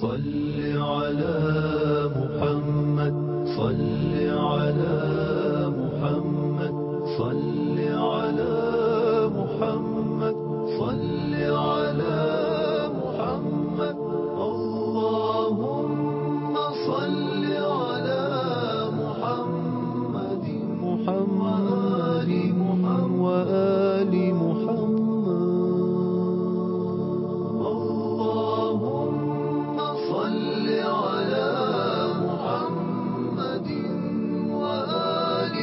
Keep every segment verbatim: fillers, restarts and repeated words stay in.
صل على محمد صل على محمد صل على محمد صل على محمد اللهم صل على محمد محمد وآل محمد اللهم صل على محمد وآل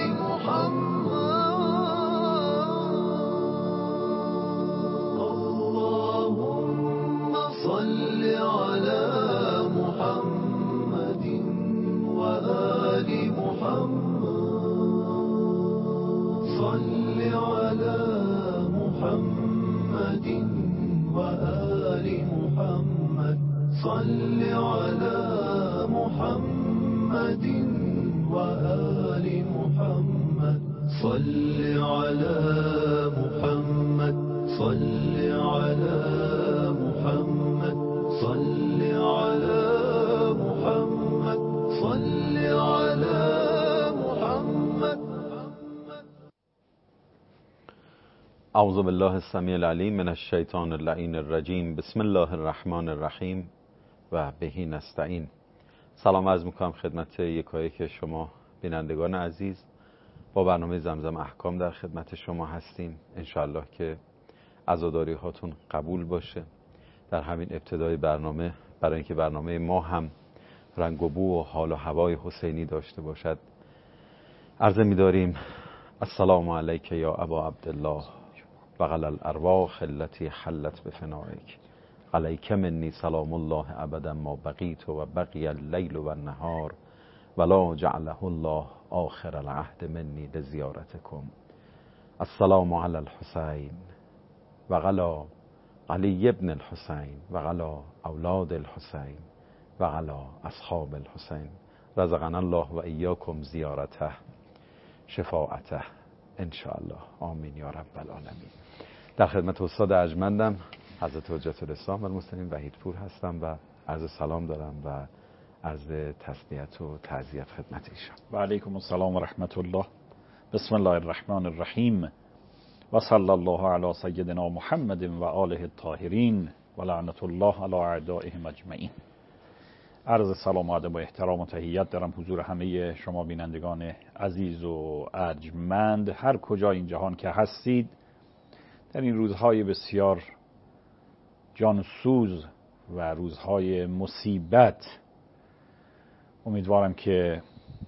محمد اللهم صل على محمد وآل محمد صل على محمد وآل محمد صل على محمد وآل محمد صل على محمد صل على محمد صل على محمد صل على محمد. اعوذ بالله السمیع العلیم من الشیطان اللعین الرجیم. بسم الله الرحمن الرحیم و بهی نستعین. سلام عرض میکنم خدمت یکایک شما بینندگان عزیز. با برنامه زمزم احکام در خدمت شما هستیم. انشاءالله که عزاداری هاتون قبول باشه. در همین ابتدای برنامه، برای اینکه برنامه ما هم رنگ و بو و حال و هوای حسینی داشته باشد، عرض می‌داریم السلام علیک یا ابا عبدالله و غل الارواح التي حلت بفنائک علیک منی سلام الله ابدا ما بقیت و بقی اللیل و النهار ولا جعله الله آخر العهد منی لزیارتکم. السلام علی الحسین و غلا علی ابن الحسین و غلا اولاد الحسین و غلا اصحاب الحسین رزقنا الله و ایاکم زیارته شفاعته انشاءالله آمین یا رب العالمین. در خدمت استاد ارجمندم حضرت حجت الاسلام و المسلمین وحید پور هستم و عرض سلام دارم و عرض تسلیت و تعزیت خدمت ایشان. و علیکم السلام و رحمت الله. بسم الله الرحمن الرحیم و صلی الله علی سیدنا محمد و آله الطاهرین و لعنت الله علی اعدائهم اجمعین. عرض سلام و ادب و احترام و تحیت دارم حضور همه شما بینندگان عزیز و ارجمند هر کجا این جهان که هستید. در این روزهای بسیار جانسوز و روزهای مصیبت امیدوارم که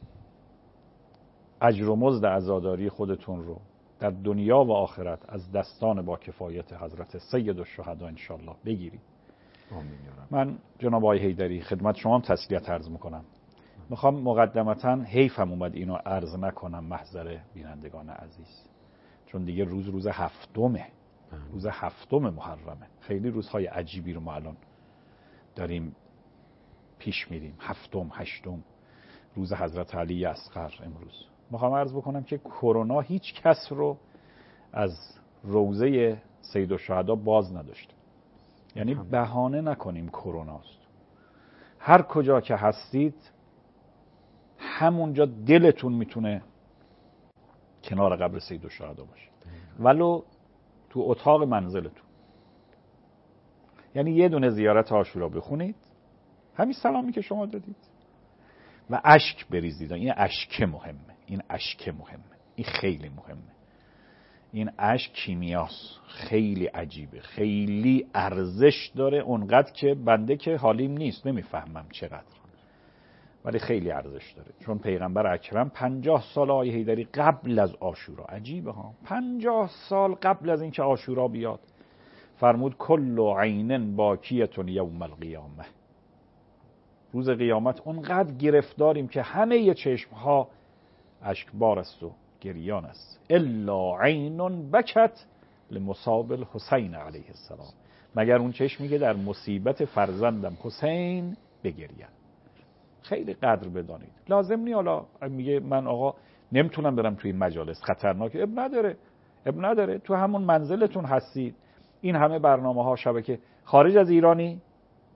اجر و مزد عزاداری خودتون رو در دنیا و آخرت از دستان با کفایت حضرت سید الشهدا انشالله بگیرید. من جناب آقای حیدری خدمت شما هم تسلیت عرض میکنم. میخوام مقدمتا حیفم اومد اینو عرض نکنم محضر بینندگان عزیز، چون دیگه روز روز هفتمه روز هفتم محرمه. خیلی روزهای عجیبی رو ما الان داریم پیش میریم. هفتم هشتم روز حضرت علی اصغر امروز. میخوام عرض بکنم که کرونا هیچ کس رو از روضه سید الشهدا باز نداشته. یعنی بهانه نکنیم کروناست. هر کجا که هستید همونجا دلتون میتونه کنار قبر سید الشهدا باشه، ولو تو اتاق منزلتون. یعنی یه دونه زیارت عاشورا بخونید، همین سلامی که شما دادید، و اشک بریزید. این اشک مهمه، این اشک مهمه، این خیلی مهمه. این اشک کیمیاست، خیلی عجیبه، خیلی ارزش داره، اونقدر که بنده که حالیم نیست نمیفهمم چقدر، ولی خیلی ارزش داره. چون پیغمبر اکرم پنجاه سال آقای حیدری قبل از عاشورا، عجیبه ها، پنجاه سال قبل از اینکه عاشورا بیاد فرمود کل عین باکیتون یوم القیامه. روز قیامت اونقدر گرفتاریم که همه چشمها اشکبار است و گریان است. الا عین بکت لمصاب الحسین علیه السلام، مگر اون چشمی که در مصیبت فرزندم حسین بگرید. خیلی قدر بدانید. لازم نی حالا میگه من آقا نمیتونم برم توی مجالس خطرناکه، اب نداره اب نداره تو همون منزلتون هستید. این همه برنامه ها شبکه خارج از ایرانی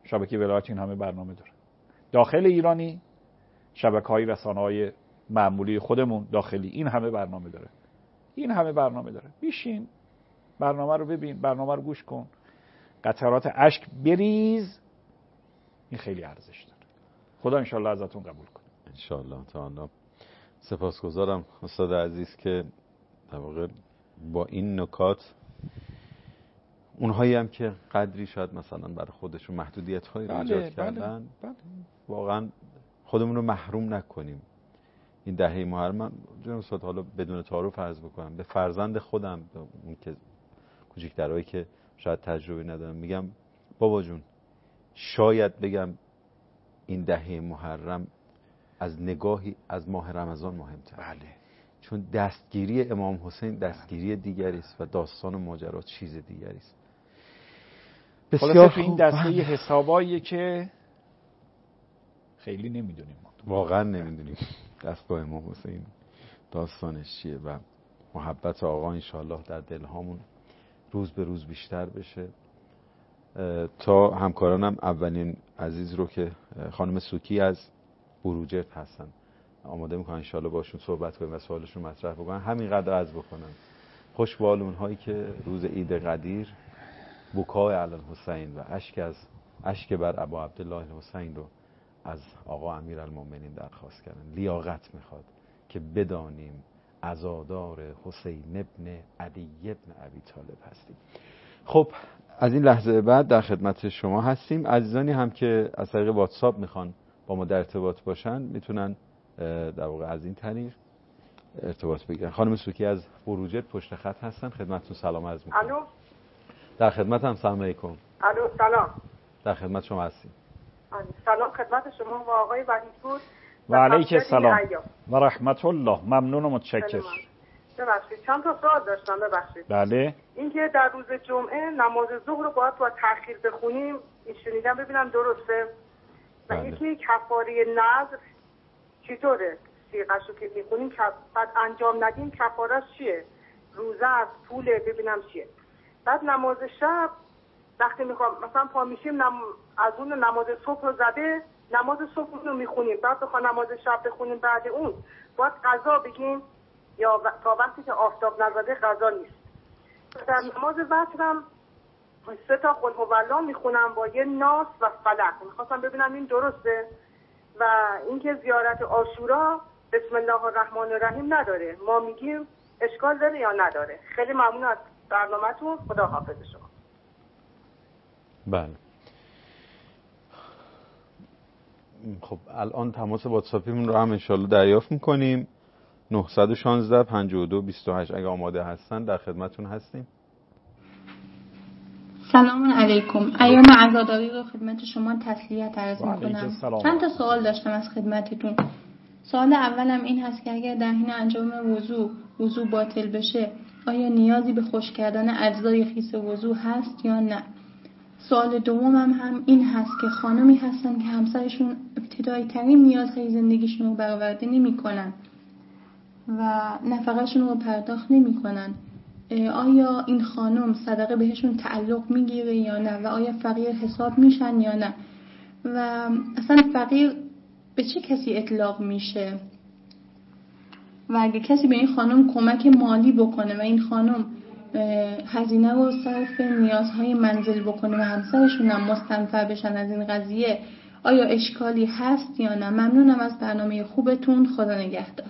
شبکه ولایت این همه برنامه داره. داخل ایرانی شبکه‌های رسانه‌های معمولی خودمون داخلی این همه برنامه داره. این همه برنامه داره. بشین برنامه رو ببین، برنامه رو گوش کن، قطرات اشک بریز. این خیلی ارزش داره. خدا انشالله ازتون قبول کنه. انشالله تعالی. سپاسگزارم استاد عزیز که در واقع با این نکات اونهایی هم که قدری شاید مثلا برای خودشون محدودیت‌هایی رو ایجاد کردن بله، بله. واقعا خودمون رو محروم نکنیم. این دهه محرم، من جناب استاد حالا بدون تعارف عرض بکنم به فرزند خودم، به اون که کوچیک‌ترایی که شاید تجربه ندارم، میگم بابا جون شاید بگم این دهه محرم از نگاهی از ماه رمضان مهمتر. بله. چون دستگیری امام حسین دستگیری دیگری است و داستان و ماجرا چیز دیگری است. بسیار خوب. این دسته حساباییه که خیلی نمیدونیم ما. واقعا نمیدونیم دستگاه امام حسین داستانش چیه و محبت آقا انشالله در دلهامون روز به روز بیشتر بشه. تا همکارانم اولین عزیز رو که خانم سوکی از بروجرد هستن آماده میکنن انشالله باشون صحبت کنیم و سوالشون مطرح بکنن. همینقدر عرض بکنم خوش به حال اونهایی که روز عید قدیر بکای علی الحسین و اشک از اشک بر ابا عبدالله الحسین رو از آقا امیرالمومنین درخواست کردن. لیاقت میخواد که بدانیم عزادار حسین ابن علی ابن ابی طالب هستیم. خب از این لحظه بعد در خدمت شما هستیم. عزیزانی هم که از طریق واتساپ میخوان با ما در ارتباط باشن میتونن در واقع از این طریق ارتباط بگیرن. خانم سوکی از بروجرد پشت خط هستن، خدمتتون سلام عرض میکنم. الو. در خدمتم. سلام علیکم. الو سلام. در خدمت شما هستیم. سلام خدمت شما و آقای وحیدپور. و علیک السلام و رحمت الله. ممنون و متشکر. ببخشید چند تا سوال داشتم. ببخشید. بله. اینکه در روز جمعه نماز ظهر رو باید با تأخیر بخونیم، این شنیدم ببینم درسته؟ و بله. یکی کفاره نذر چطوره؟ سیغش رو که میخونیم بعد انجام ندیم کفارش چیه؟ روزه از پوله ببینم چیه؟ بعد نماز شب وقتی میخوام مثلا پا میشیم نم... از اون نماز صبح رو زده نماز صبح رو میخونیم بعد بخوام نماز شب بخونیم بعد اون باید قضا بگیم یا و... تا وقتی که آفتاب نزده قضا نیست. در نماز وترم سه تا قل هوالله میخونم با یه ناس و فلق. میخواستم ببینم این درسته. و اینکه زیارت عاشورا بسم الله الرحمن الرحیم نداره، ما میگیم اشکال داره یا نداره؟ خیلی ممنون از برنامه‌تون. خدا حافظ شما. بله. خب الان تماس واتساپیمون رو هم انشالله دریافت میکنیم. نه یک شش پنج دو دو هشت اگه آماده هستن در خدمتون هستیم. سلام علیکم. ایام عزاداری رو خدمت شما تسلیت عرض میکنم. چند تا سوال داشتم از خدمتتون. سوال اولم این هست که اگر در حین انجام وضو وضو باطل بشه آیا نیازی به خشک کردن اجزای خیس وضو هست یا نه؟ سوال دومم هم این هست که خانمی هستن که همسرشون ابتدایی ترین نیازهای زندگیشون رو برآورده نمی‌کنن و نفقه‌شون رو پرداخت نمی‌کنن. آیا این خانم صدقه بهشون تعلق میگیره یا نه و آیا فقیر حساب میشن یا نه؟ و اصلا فقیر به چه کسی اطلاق میشه؟ و اگه کسی به این خانم کمک مالی بکنه و این خانم هزینه رو صرف نیازهای منزل بکنه و همسرشون هم مستنفع بشن از این قضیه، آیا اشکالی هست یا نه؟ ممنونم از برنامه خوبتون. خدا نگهدار.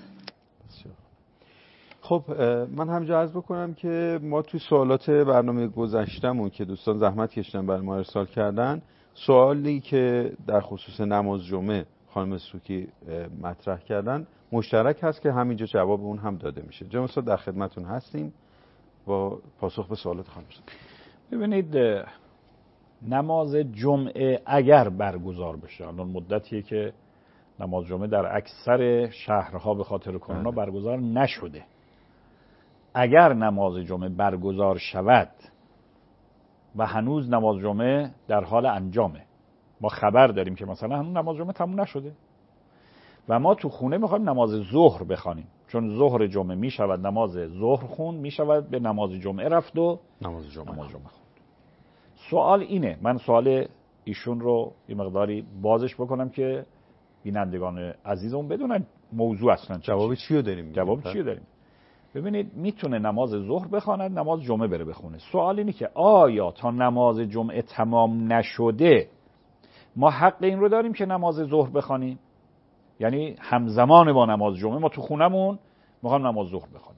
خب من همینجا عرض بکنم که ما توی سوالات برنامه گذشتمون که دوستان زحمت کشیدن برای ما ارسال کردن، سوالی که در خصوص نماز جمعه خانم سوکی مطرح کردن مشترک هست که همینجا جواب اون هم داده میشه. جناب استاد در خدمتون هستیم با پاسخ به سوالات خانم سوکی. ببینید نماز جمعه اگر برگزار بشه، الان مدتیه که نماز جمعه در اکثر شهرها به خاطر کرونا برگزار نشده. اگر نماز جمعه برگزار شود و هنوز نماز جمعه در حال انجامه، ما خبر داریم که مثلا هنوز نماز جمعه تموم نشده و ما تو خونه میخوایم نماز ظهر بخوانیم، چون ظهر جمعه میشود نماز ظهر خون، میشود به نماز جمعه رفت و نماز جمعه, نماز جمعه خوند. سوال اینه، من سوال ایشون رو یه مقداری بازش بکنم که بینندگان عزیزمون بدونن موضوع اصلا جواب چی رو داریم؟ جواب چی رو داریم؟ ببینید میتونه نماز ظهر بخواند، نماز جمعه بره بخونه. سوال اینه که آیا تا نماز جمعه تمام نشده ما حق این رو داریم که نماز ظهر بخوانیم؟ یعنی همزمان با نماز جمعه ما تو خونمون میخوام نماز ظهر بخونیم.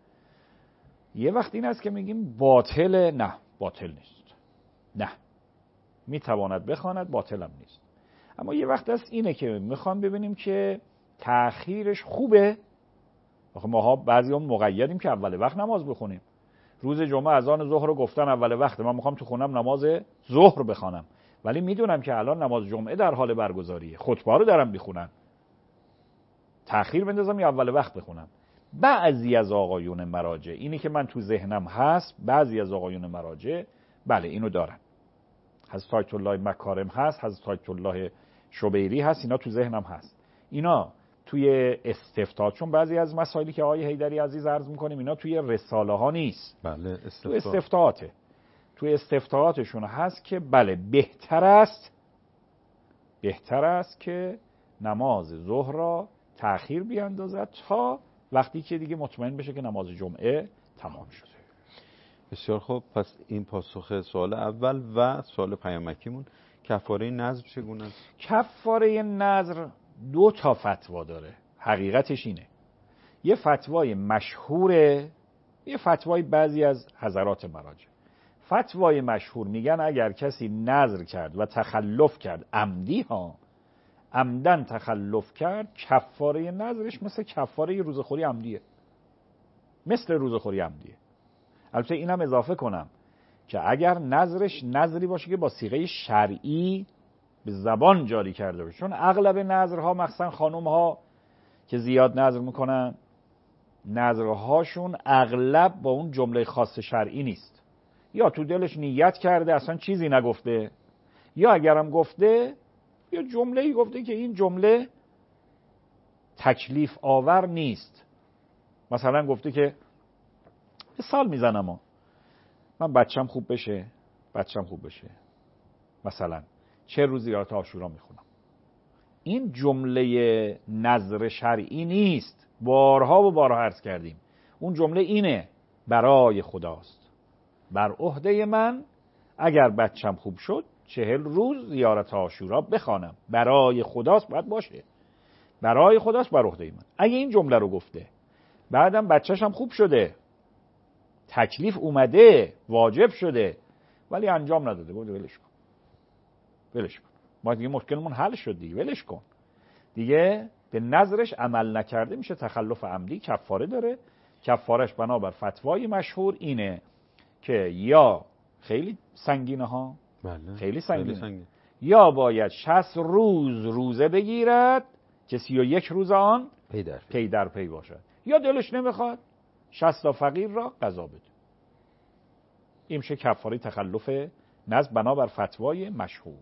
یه وقت این است که میگیم باطل، نه باطل نیست، نه میتواند بخواند، باطل هم نیست. اما یه وقت است اینه که میخوام ببینیم که تأخیرش خوبه. آخه ماها بعضی هم مقیدیم که اول وقت نماز بخونیم. روز جمعه اذان ظهر رو گفتن اول وقت، من میخوام تو خونم نماز ظهر بخوانم، ولی میدونم که الان نماز جمعه در حال برگزاریه، خطبه رو دارم میخونم، تأخیر بندازم یا اول وقت بخونم. بعضی از آقایون مراجع، اینی که من تو ذهنم هست، بعضی از آقایون مراجع بله اینو دارن. حضرت آیت الله مکارم هست، حضرت آیت الله شبیری هست، اینا تو ذهنم هست. اینا توی استفتاء، چون بعضی از مسائلی که آقای حیدری عزیز عرض میکنیم اینا توی رساله ها نیست، بله استفتاء. تو استفتاءاته، توی استفتاءاتشون هست که بله بهتر است بهتر است که نماز ظهر را تأخیر بیاندازد تا وقتی که دیگه مطمئن بشه که نماز جمعه تمام شده. بسیار خوب. پس این پاسخ سوال اول و سوال پیامکیمون، کفاره نذر چگونه است؟ کفاره نذر دو تا فتوا داره. حقیقتش اینه، یه فتوای مشهوره، یه فتوای بعضی از حضرات مراجع. فتوای مشهور میگن اگر کسی نذر کرد و تخلف کرد، عمدی ها عمدن تخلف کرد، کفاره نذرش مثل کفاره روزخوری عمدیه، مثل روزخوری عمدیه. البته اینم اضافه کنم که اگر نذرش نذری باشه که با صیغه شرعی به زبان جاری کرده باشه، چون اغلب نذرها مخصوصا خانم ها که زیاد نذر میکنن، نذرهاشون اغلب با اون جمله خاص شرعی نیست، یا تو دلش نیت کرده اصلا چیزی نگفته، یا اگرم گفته یا جمله‌ای گفته که این جمله تکلیف آور نیست. مثلا گفته که مثال میزنم، من بچم خوب بشه بچم خوب بشه مثلا چه روز زیارت عاشورا میخونم. این جمله نذر شرعی نیست، بارها و بارها عرض کردیم. اون جمله اینه: برای خداست، بر عهده من اگر بچم خوب شد چهل روز زیارت عاشورا بخوانم. برای خداست، باید باشه برای خداست، بر عهده من. اگه این جمله رو گفته بعدم بچه‌ش هم خوب شده، تکلیف اومده، واجب شده، ولی انجام نداده، گفت ولش کن ولش کن ما دیگه مشکلمون حل شد دیگه، ولش کن دیگه، به نظرش عمل نکرده، میشه تخلف عمدی، کفاره داره. کفارش بنابر فتوای مشهور اینه که یا خیلی سنگینه ها، بله. خیلی سنگینه. خیلی سنگین. یا باید شصت روز روزه بگیرد که سی و یک روز آن پی در پی, پی, در پی باشد، یا دلش نمیخواد شصت تا فقیر را قضا بده. این میشه کفاره تخلف نذر بنابر فتوای مشهور.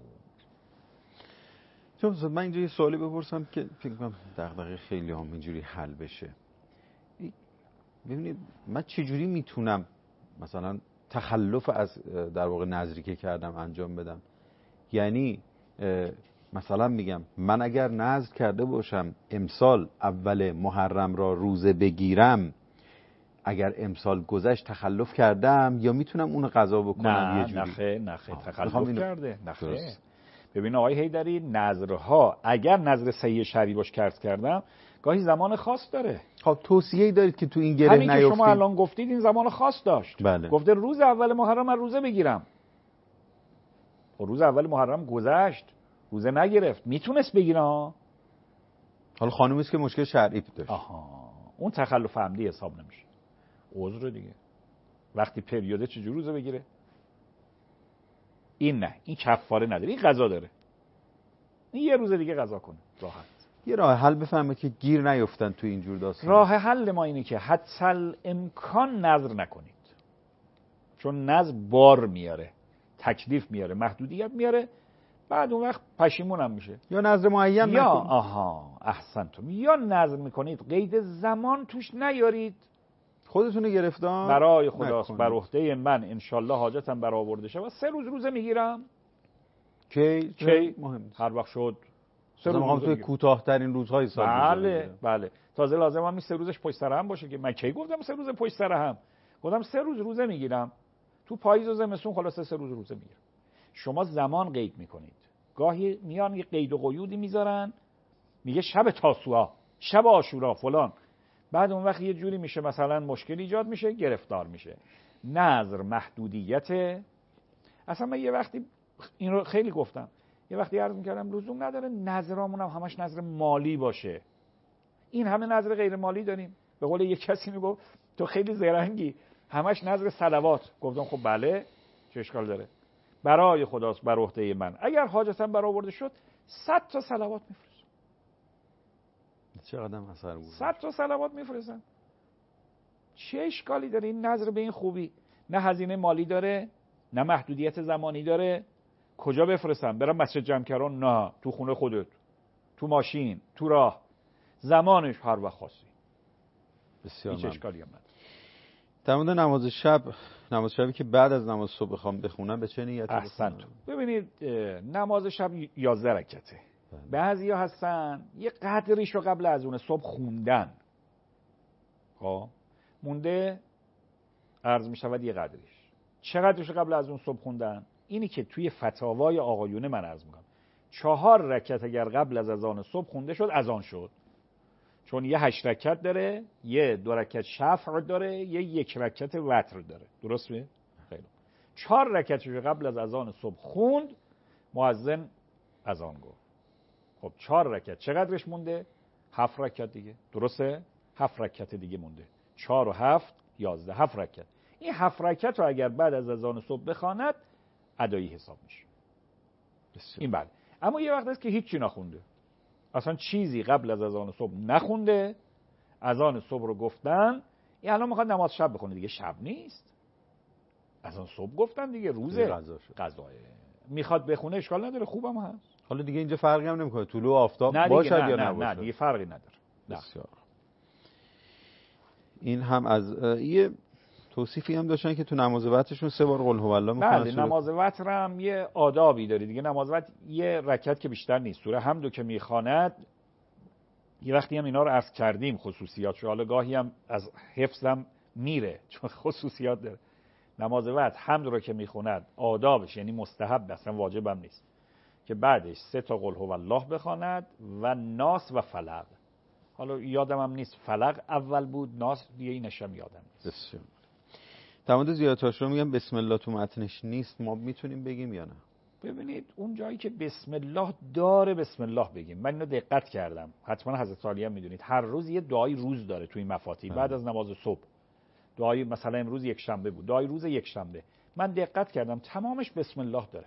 چون من اینجا یه سوالی بپرسم که فکر کنم دغدغه خیلی هم اینجوری حل بشه. ببینید من چجوری میتونم مثلا تخلف از در واقع نذری که کردم انجام بدم؟ یعنی مثلا میگم من اگر نذر کرده باشم امسال اول محرم را روزه بگیرم، اگر امسال گذشت تخلف کردم، یا میتونم اونو قضا بکنم؟ نه یه جوری نخه نخه تخلف اینو... کرده نخه. ببین آقای حیدری، نذرها اگر نذر صحیح شرعی باش کرد کردم گاهی زمان خاص داره. خب توصیه‌ای دارید که تو این گره نیفتید؟ همین که شما نیفتید. الان گفتید این زمان خاص داشت. بله. گفته روز اول محرم من روزه بگیرم. و روز اول محرم گذشت، روزه نگرفت، میتونست بگیره ها. حالا خانومی است که مشکل شرعی داشت. آها، اون تخلف عمدی حساب نمیشه، عذر دیگه. وقتی پریوده چجوری روزه بگیره؟ این نه، این کفاره نداره، این قضا داره. این یه روز دیگه قضا کنه راحت. یه راه حل بفهمه که گیر نیفتن تو این جور داستان. راه حل ما اینه که حتی امکان نذر نکنید، چون نذر بار میاره، تکلیف میاره، محدودیت میاره، بعد اون وقت پشیمون هم میشه. یا نذر معین یا نکنید. آها احسنتم، یا نذر میکنید قید زمان توش نیارید، خودتون گرفتان برای خداست، بر عهده من انشالله حاجتم برآورده شه و سه روز روزه میگیرم، کی کی مهم هر وقت شد سه روز توی کوتاه‌ترین روزهای سال. بله بله تازه لازم هم سه روزش پشت سر هم باشه که من کی گفتم سه روز پشت سر هم؟ گفتم سه روز روزه میگیرم تو پاییز و زمستون، خلاصه سه روز روزه میگیرم. شما زمان قید میکنید، گاهی میان یه قید و قیودی میذارن، میگه شب تاسوعا، شب عاشورا فلان، بعد اون وقت یه جوری میشه مثلا مشکل ایجاد میشه، گرفتار میشه. نظر محدودیت. اصلا من یه وقتی این رو خیلی گفتم، یه وقتی عرض میکردم لزوم نداره نظرامون هم همش نظر مالی باشه. این همه نظر غیر مالی داریم. به قول یک کسی میگفت تو خیلی زرنگی، همش نظر صلوات. گفتم خب بله، چه اشکال داره؟ برای خداست، بر عهده من. اگر حاجتم برآورده شد صد تا صلوات میفرستم. چقدر اثر بود؟ صد تا صلوات میفرستم. چه اشکالی داره؟ این نظر به این خوبی نه هزینه مالی داره، نه محدودیت زمانی داره. کجا بفرستم؟ برم مسجد جمکران؟ نه، تو خونه خودت، تو ماشین، تو راه، زمانش هر وقت خواستی. بسیار هیچ اشکالی هم نداره. در مورد نماز شب، نماز شبی که بعد از نماز صبح بخوام بخونم به چه نیتی بخونم؟ ببینید نماز شب یازده رکعته. بعضیا هستن یه قدریشو قبل از اون صبح خوندن، خب مونده عرض می شود یه قدریش. چقدرشو قبل از اون صبح خوندن؟ اینی که توی فتاوای آقایونه من عرض میکنم چهار رکعت اگر قبل از اذان صبح خونده شد اذان شد، چون یه هشت رکعت داره، یه دو رکعت شفع داره، یه یک رکعت وتر داره. درست میه؟ خیلی. چهار رکعتشو قبل از اذان صبح خوند، مؤذن اذان گفت. خب چهار رکعت چقدرش مونده؟ هفت رکعت دیگه. درسته؟ هفت رکعت دیگه مونده. چهار و هفت یازده، هفت رکعت. این هفت رکعت رو اگر بعد از اذان صبح بخواند ادایی حساب میشه. این بله. اما یه وقت هست که هیچی نخونده، اصلا چیزی قبل از اذان صبح نخونده، اذان صبح رو گفتن، این الان میخواد نماز شب بخونه، دیگه شب نیست، اذان صبح گفتن دیگه، روزه، قضاه میخواد بخونه، اشکال نداره، خوبم هست. حالا دیگه اینجا فرقی هم نمیکنه طلوع آفتاب نه باشد نه یا نه نباشه. نه دیگه فرقی نداره. بسیار. این هم از یه توصیفی هم داشتن که تو نماز وترشون سه بار قل هو الله میخونن. بله نماز وتر هم یه آدابی داره دیگه. نماز وتر یه رکعت که بیشتر نیست. سوره حمدو که میخواند، یه وقتی هم اینا رو عرض کردیم خصوصیاتش، حالا گاهی هم از حفظم میره چون خصوصیات داره. نماز وتر حمد رو که میخوند آدابش یعنی مستحب، اصلا واجب هم نیست، که بعدش سه تا قل هو الله بخواند و ناس و فلق. حالا یادم هم نیست فلق اول بود، ناس دیگه اینشم یادم نیست. بسیار. در مورد زیارت‌هاش رو میگم بسم الله تو متنش نیست، ما میتونیم بگیم یا نه؟ ببینید اون جایی که بسم الله داره بسم الله بگیم. من اینو دقت کردم، حتما حضرت عالی هم میدونید هر روز یه دعای روز داره توی مفاتیح بعد از نماز صبح. دعای مثلا امروز یک شنبه بود، دعای روز یک شنبه، من دقت کردم تمامش بسم الله داره،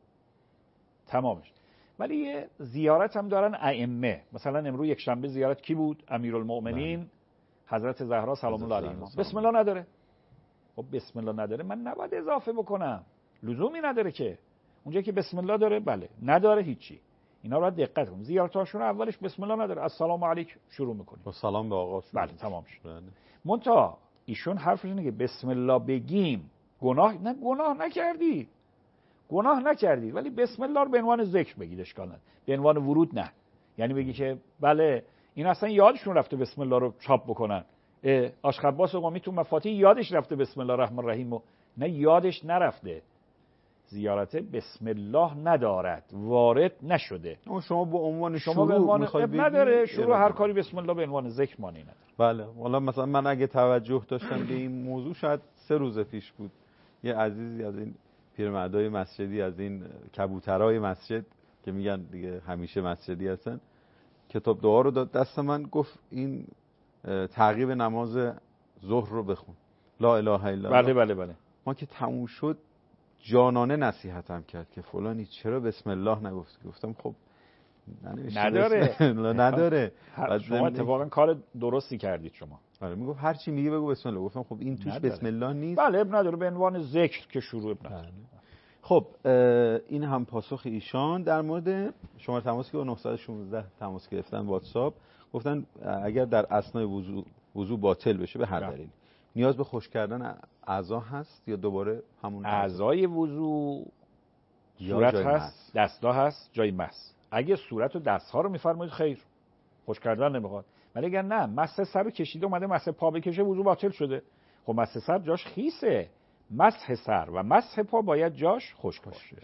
تمامش. ولی یه زیارت هم دارن ائمه، مثلا امروز یک شنبه زیارت کی بود؟ امیرالمؤمنین حضرت زهرا سلام الله علیها. بسم الله نداره. خب بسم الله نداره، من نباید اضافه بکنم، لزومی نداره که. اونجایی که بسم الله داره بله، نداره هیچی. اینا رو دقت کنیم. زیارتاشون اولش بسم الله نداره، السلام علیک شروع میکنیم، با سلام به آقا شروع. بله تمام شد. منتها ایشون حرفش اینه که بسم الله بگیم گناه نه، گناه نکردی، گناه نکردی، ولی بسم الله رو به عنوان ذکر بگید، اشکال نداره. به عنوان ورود نه، یعنی بگی که بله این اصلا یادشون رفته بسم الله رو چاپ بکنن. آشخباس قمی تو مفاتیح یادش رفته بسم الله الرحمن الرحیم، نه یادش نرفته. زیارت بسم الله ندارد، وارد نشده. اما شما با عنوان شما شروع به عنوان میخواید نداره، شروع هر کاری بسم الله به عنوان ذکر مانی نداره. بله. والا مثلا من اگه توجه داشتم به این موضوع شاید سه روز پیش بود، یه عزیزی از این پیرمردای مسجدی، از این کبوترای مسجد که میگن دیگه همیشه مسجدی هستن، کتاب دعا رو داد دست من، گفت این تعقیب نماز ظهر رو بخون، لا اله الا الله. بله بله بله. ما که تموم شد جانانه نصیحتم کرد که فلانی چرا بسم الله نگفتی؟ گفتم خب نداره نداره. شما اتفاقا کار درستی کردید شما. آره میگفت هر چی میگه بگو بسم الله. گفتم خب این توش نداره. بسم الله نیست. بله اب نداره، به عنوان ذکر که شروع اب نداره. خب این هم پاسخ ایشان. در مورد شماره تماسی که با نه یک شش تماس گرفتن واتساپ، گفتن اگر در اثنای وضو وضو باطل بشه به هر دلیل نیاز به خشک کردن اعضا هست یا دوباره همون اعضای وضو صورت هست، دستا هست، جای مس. اگه صورت و دستها رو میفرمایید خیر، خوش کردن نمیخواد. ولی اگر نه مس سر رو کشیده اومده مس پا بکشه وضو باطل شده. خب مس سر جاش خیسه، مسح سر و مسح پا باید جاش خشک باشه.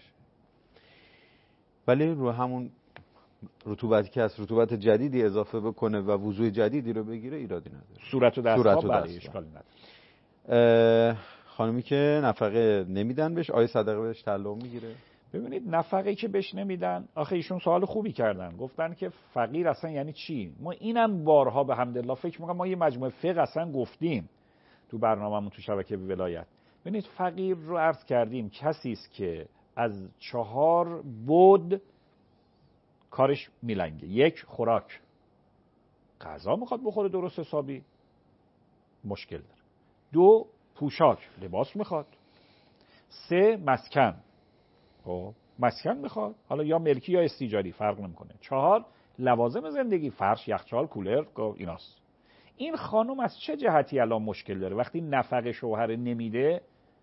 ولی رو همون رطوبتی که از رطوبت جدیدی اضافه بکنه و وضوء جدیدی رو بگیره ایرادی نداره. صورت و دستها بله اشکالی نداره. خانمی که نفقه نمیدن بهش آیا صدقه بهش تعلق میگیره؟ ببینید نفقه که بهش نمیدن، آخه ایشون سوال خوبی کردن، گفتن که فقیر اصلا یعنی چی؟ ما اینم بارها به حمدالله فکر میکنم ما یه مجموعه فقه اصلا گفتیم تو برنامه‌مون تو شبکه ولایت. ببینید فقیر رو عرض کردیم کسی است که از چهار بود کارش میلنگه. یک، خوراک، غذا میخواد بخوره درست حسابی، مشکل داره. دو، پوشاک، لباس میخواد. سه، مسکن، خب مسکن میخواد، حالا یا ملکی یا استیجاری فرق نمیکنه. چهار، لوازم زندگی، فرش، یخچال، کولر، ایناست. این خانم از چه جهتی الان مشکل داره؟ وقتی نفقه شوهر نمیده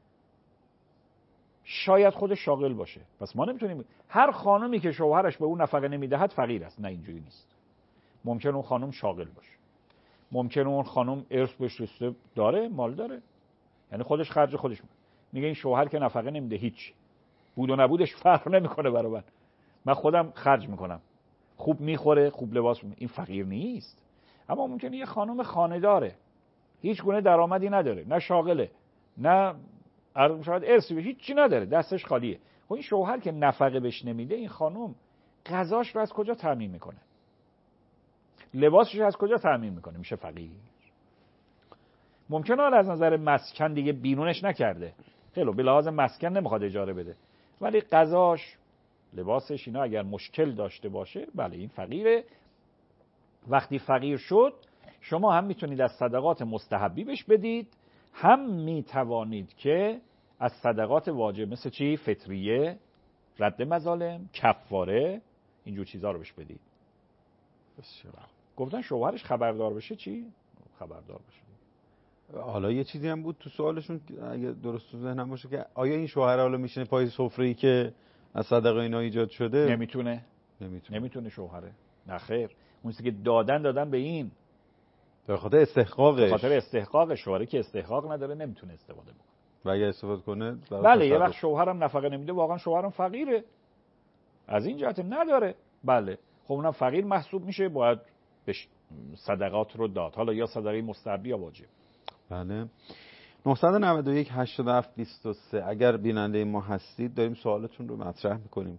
شاید خودش شاغل باشه، پس ما نمیتونیم هر خانمی که شوهرش به اون نفقه نمیدهد فقیر است. نه، اینجوری نیست. ممکن اون خانم شاغل باشه، ممکن اون خانم ارث بهش رسیده داره، مال داره، یعنی خودش خرج خودش میکنه. میگه این شوهر که نفقه نمیده هیچ، بود و نبودش فرق نمیکنه برای من، من خودم خرج میکنم، خوب میخوره، خوب لباس میکنه. این فقیر نیست. اما ممکنه یه خانم خانه داره، هیچ گونه درآمدی نداره، نه شاغله، نه شاید ارثی به هیچ چی نداره، دستش خالیه. خب این شوهر که نفقه بهش نمیده، این خانم غذاش رو از کجا تامین میکنه؟ لباسش رو از کجا تامین میکنه؟ میشه فقیر. ممکنه از نظر مسکن دیگه بیرونش نکرده، خیلی به لحاظ مسکن نمیخواد اجاره بده، ولی غذاش، لباسش، اینا اگر مشکل داشته باشه، بله این فقیره. وقتی فقیر شد شما هم میتونید از صدقات مستحبی بهش بدید، هم میتوانید که از صدقات واجب مثل چی؟ فطریه، رد مظالم، کفاره، اینجور چیزا رو بهش بدید. بسیار. گفتن شوهرش خبردار بشه چی؟ خبردار بشه. حالا یه چیزی هم بود تو سوالشون اگه درست تو ذهنم باشه که آیا این شوهر حالا میشینه پای سفره‌ای که از صدقه اینا ایجاد شده؟ نمیتونه. نمیتونه. نمیتونه شوهره. نه خیر. اون چیزی که دادن دادن به این. به خاطر استحقاقش. به خاطر استحقاق شوهره که استحقاق نداره نمیتونه استفاده بکنه. و اگه استفاده کنه بله یه وقت شوهرم نفقه نمیده، واقعا شوهرم فقیره، از این جهت نداره، بله خب اونم فقیر محسوب میشه، باید بهش صدقات رو داد، حالا یا صدقه مستحبی یا واجب. بله. نه نه یک هشت هفت دو سه اگر بیننده ما هستید داریم سوالتون رو مطرح میکنیم.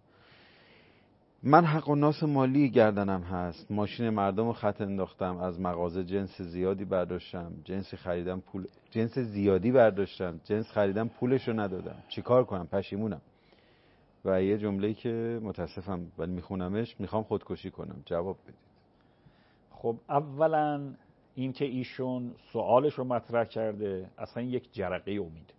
من حق و ناس مالی گردنم هست، ماشین مردم رو خط انداختم، از مغازه جنس زیادی برداشتم، جنس خریدم پول جنس زیادی برداشتم، جنس خریدم پولش رو ندادم، چیکار کنم؟ پشیمونم. و یه جمله‌ای که متاسفم ولی میخونمش، میخوام خودکشی کنم، جواب بدید. خب اولا این که ایشون سوالش رو مطرح کرده اصلا یک جرقه امید.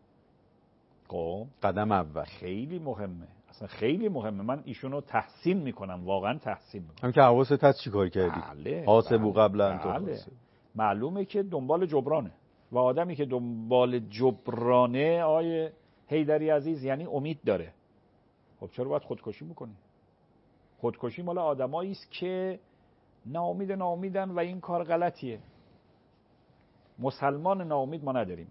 خب قدم اول خیلی مهمه، اصلا خیلی مهمه. من ایشون رو تحسین میکنم، واقعا تحسین میکنم. هم که حواست هست چی کار کردی؟ بله حاسبو قبل ان بله. معلومه که دنبال جبرانه و آدمی که دنبال جبرانه آیه حیدری عزیز یعنی امید داره. خب چرا باید خودکشی بکنی؟ خودکشی مال آدمایی است که ناامید ناامیدن و این کار غلطیه. مسلمان ناامید ما نداریم،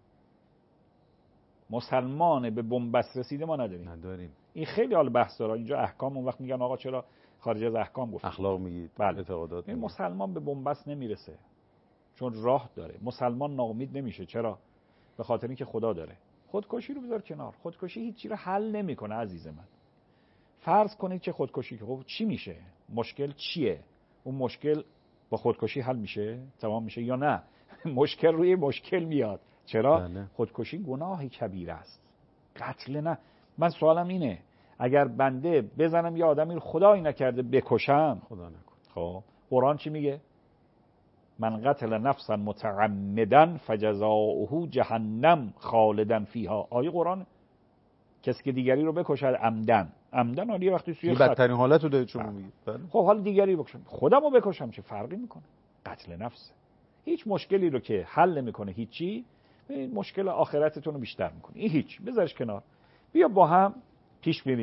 مسلمان به بنبست رسیده ما نداریم. نداریم. این خیلی حال بحث داره اینجا. احکام اون وقت میگن آقا چرا خارج از احکام گفت؟ اخلاق میگید، بله. اعتقادات. این مسلمان به بنبست نمیرسه چون راه داره. مسلمان ناامید نمیشه، چرا؟ به خاطر اینکه خدا داره. خودکشی رو بذار کنار، خودکشی هیچی رو حل نمیکنه عزیز من. فرض کنید که خودکشی، خب چی میشه؟ مشکل چیه؟ اون مشکل با خودکشی حل میشه؟ تمام میشه یا نه؟ مشکل روی مشکل میاد. چرا؟ بله. خودکشی گناهی کبیره است، قتل نه. من سوالم اینه اگر بنده بزنم یه آدمی رو خدایی نکرده بکشم، خدا نکنه، خب قرآن چی میگه؟ من قتل نفسا متعمدا فجزاؤه جهنم خالدا فیها. آیه قرآن. کسی که دیگری رو بکشد عمدن، عمدن عالیه وقتی سوی خط، بدترین حالت رو دارید شما میگید. بله. خب حالا دیگری بکشم، خودم رو بکشم چه فرقی میکنه؟ قتل نفسه. هیچ مشکلی رو که حل نمیکنه هیچی، مشکل آخرتتون رو بیشتر میکنه. این هیچ، بذارش کنار، بیا با هم پیش بریم،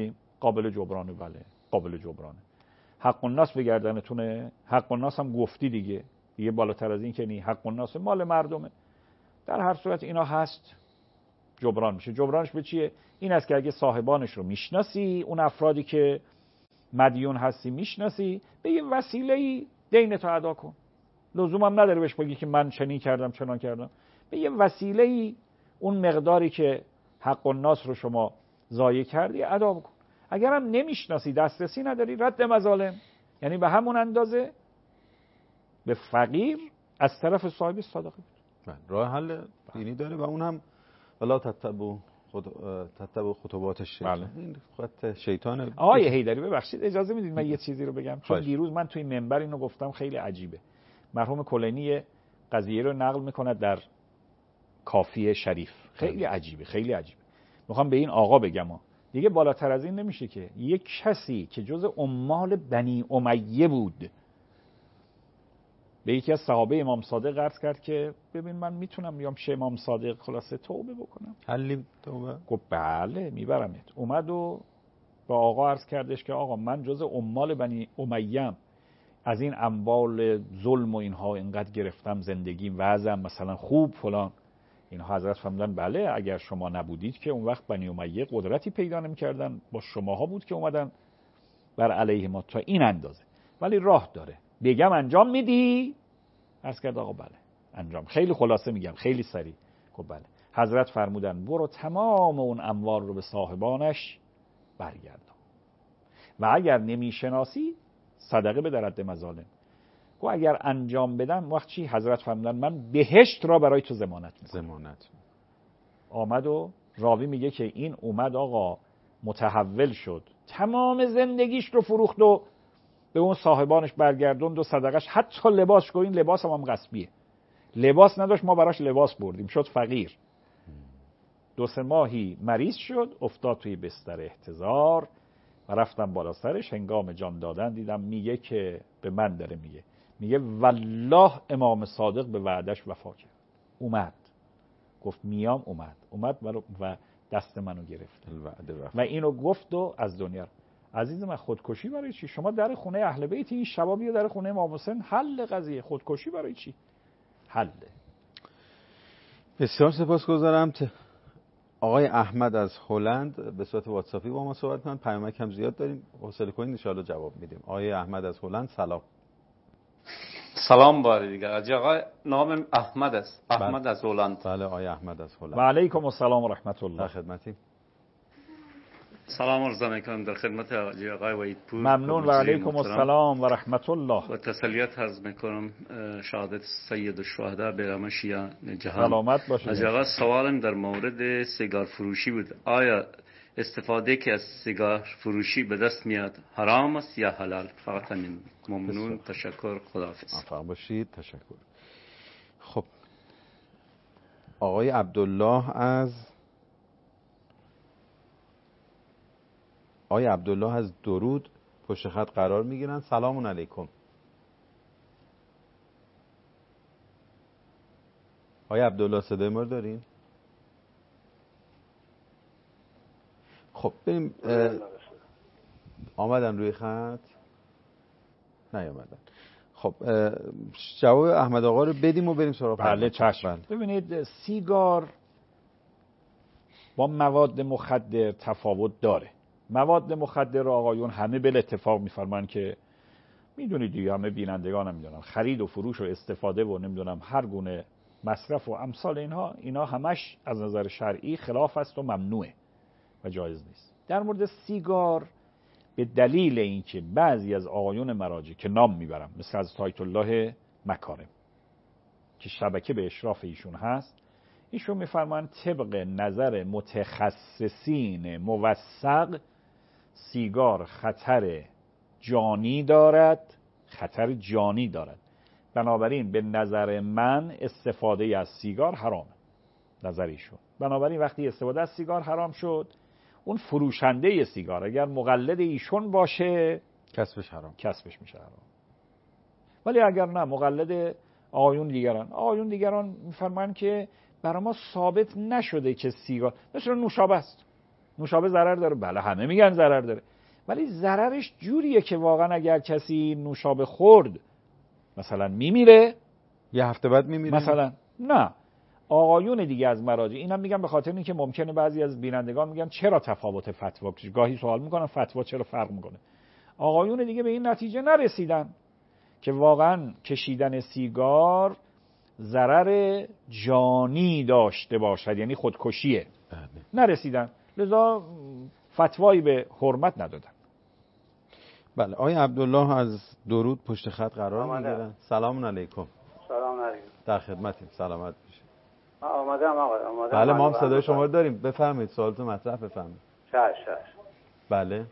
قابل جبرانه. بله قابل جبرانه. حق الناس به گردنتونه. حق الناس هم گفتی دیگه دیگه بالاتر از این که نی. حق الناس مال مردمه. در هر صورت اینا هست جبران میشه. جبرانش به چیه؟ این است که اگه صاحبانش رو میشناسی، اون افرادی که مدیون هستی میشناسی، به یه وسیله‌ای دینتو ادا کن. لزوم هم نداره بهش بگی که من چنین کردم چنان کردم. به یه وسیله‌ای اون مقداری که حق الناس رو شما ضایع کردی ادا بکن. اگر هم نمیشناسی، دسترسی نداری، رد مظالم، یعنی به همون اندازه به فقیر از طرف صاحب صدقه بود. راه حل دینی داره و اون هم ولا تتبع خود تتبع خطوات شیطان. بله. این خط شیطانه. آقای حیدری ببخشید اجازه میدید من یه چیزی رو بگم؟ چون دیروز من توی منبر اینو گفتم، خیلی عجیبه. مرحوم کلینی قضیه رو نقل میکنه در کافی شریف. خیلی عجیبه، خیلی عجیبه. میخوام به این آقا بگم ها. دیگه بالاتر از این نمیشه که یک کسی که جز عمال بنی امیه بود به یکی از صحابه امام صادق عرض کرد که ببین من میتونم بیام پیش امام صادق خلاصه توبه بکنم. حلی توبه؟ گفت بله میبرمت. اومد و با آقا عرض کردش که آقا من جز عمال بنی امیه‌ام، از این اموال ظلم و اینها اینقدر گرفتم، زندگیم وضعم مثلا خوب فلان. اینها حضرت فرمودن بله اگر شما نبودید که اون وقت بنی امیه قدرتی پیدا نمی‌کردن، با شماها بود که اومدن بر علیه ما تا این اندازه. ولی راه داره. بگم انجام میدی؟ عرض کرد آقا بله انجام. خیلی خلاصه میگم، خیلی سریع. خب بله. حضرت فرمودن برو تمام اون اموال رو به صاحبانش برگردان و اگر نمیشناسی صدقه به رد مظالم. گو اگر انجام بدم وقت چی؟ حضرت فرمودن من بهشت را برای تو ضمانت میکنم. ضمانت. آمد و راوی میگه که این اومد آقا متحول شد، تمام زندگیش رو فروخت و به اون صاحبانش برگردوند و صدقش، حتی لباسش، گفت این لباس هم, هم غصبیه، لباس نداشت ما براش لباس بردیم، شد فقیر. دو سه ماهی مریض شد، افتاد توی بستر احتضار و رفتم بالا سرش، هنگام جان دادن دیدم میگه که به من داره میگه میگه والله امام صادق به وعدش وفا کرد. اومد گفت میام، اومد اومد و دست منو گرفت و اینو گفت و از دنیا. عزیز من خودکشی برای چی؟ شما در خونه اهل بیت، این شباب یا در خونه امام حسین، حل قضیه. خودکشی برای چی؟ حل. بسیار سپاسگزارم. آقای احمد از هلند به صورت واتساپی با ما صحبت کنن. پیامک هم زیاد داریم، حوصله کنید ان شاءالله جواب میدیم. آقای احمد از هلند سلام. سلام بار دیگر. آقای نام احمد است. احمد از هلند. بله آقای احمد از هلند. و علیکم السلام و رحمت الله. در خدمتیم. سلام عرض میکنم در خدمت آقای وحیدپور. ممنون و علیکم السلام و رحمت الله. و تسلیت عرض میکنم شهادت سید الشهدا برام شیعه جهان. سلامت باشید. از آقا سوالم در مورد سیگار فروشی بود. آیا استفاده که از سیگار فروشی به دست میاد حرام است یا حلال؟ فقط همین. ممنون. تشکر. خداحافظ. موفق باشید. تشکر. خب آقای عبدالله از آقای عبدالله از درود پشت خط قرار میگیرن. سلام علیکم. آقای عبدالله صدای ما رو دارین؟ خب بریم. آمدن روی خط؟ نیامدن. خب جواب احمد آقا رو بدیم و بریم سراغ. بله چشم. بله. ببینید سیگار با مواد مخدر تفاوت داره. مواد مخدر رو آقایون همه بل اتفاق میفرمان که میدونید دیگه، همه بینندگان هم میدونن، خرید و فروش و استفاده و نمیدونم هر گونه مصرف و امثال اینها اینا همش از نظر شرعی خلاف است و ممنوعه و جایز نیست. در مورد سیگار به دلیل اینکه بعضی از آقایون مراجع که نام میبرم مثل از آیت الله مکارم که شبکه به اشراف ایشون هست، ایشون میفرمان طبق نظر متخصصین موثق سیگار خطر جانی دارد، خطر جانی دارد. بنابراین به نظر من استفاده از سیگار حرامه. نظر ایشون. بنابراین وقتی استفاده از سیگار حرام شد، اون فروشنده سیگار اگر مقلد ایشون باشه کسبش حرام، کسبش میشه حرام. ولی اگر نه مقلد آقایون دیگران، آقایون دیگران میفرمان که برای ما ثابت نشده که سیگار مثل نوشابه است. نوشابه ضرر داره؟ بله همه میگن ضرر داره. ولی ضررش جوریه که واقعا اگر کسی نوشابه خورد مثلا میمیره، یه هفته بعد میمیره مثلا. نه، آقایون دیگه از مراجع اینم میگن به خاطر اینکه ممکنه بعضی از بینندگان میگن چرا تفاوت فتوا، گاهی سوال میکنن فتوا چرا فرق میکنه. آقایون دیگه به این نتیجه نرسیدن که واقعا کشیدن سیگار ضرر جانی داشته باشد، یعنی خودکشیه. نرسیدن، لذا فتوایی به حرمت ندادن. بله، آقای عبدالله از درود پشت خط قرار میگیرن. سلام علیکم. سلام علیکم. در خدمتیم، سلامت باشید. ما آمدم آقا، آمدم. بله، ما هم صدای شما رو داریم. بفرمایید، سوالتون مطرح بفرمایید. چش چش. بله.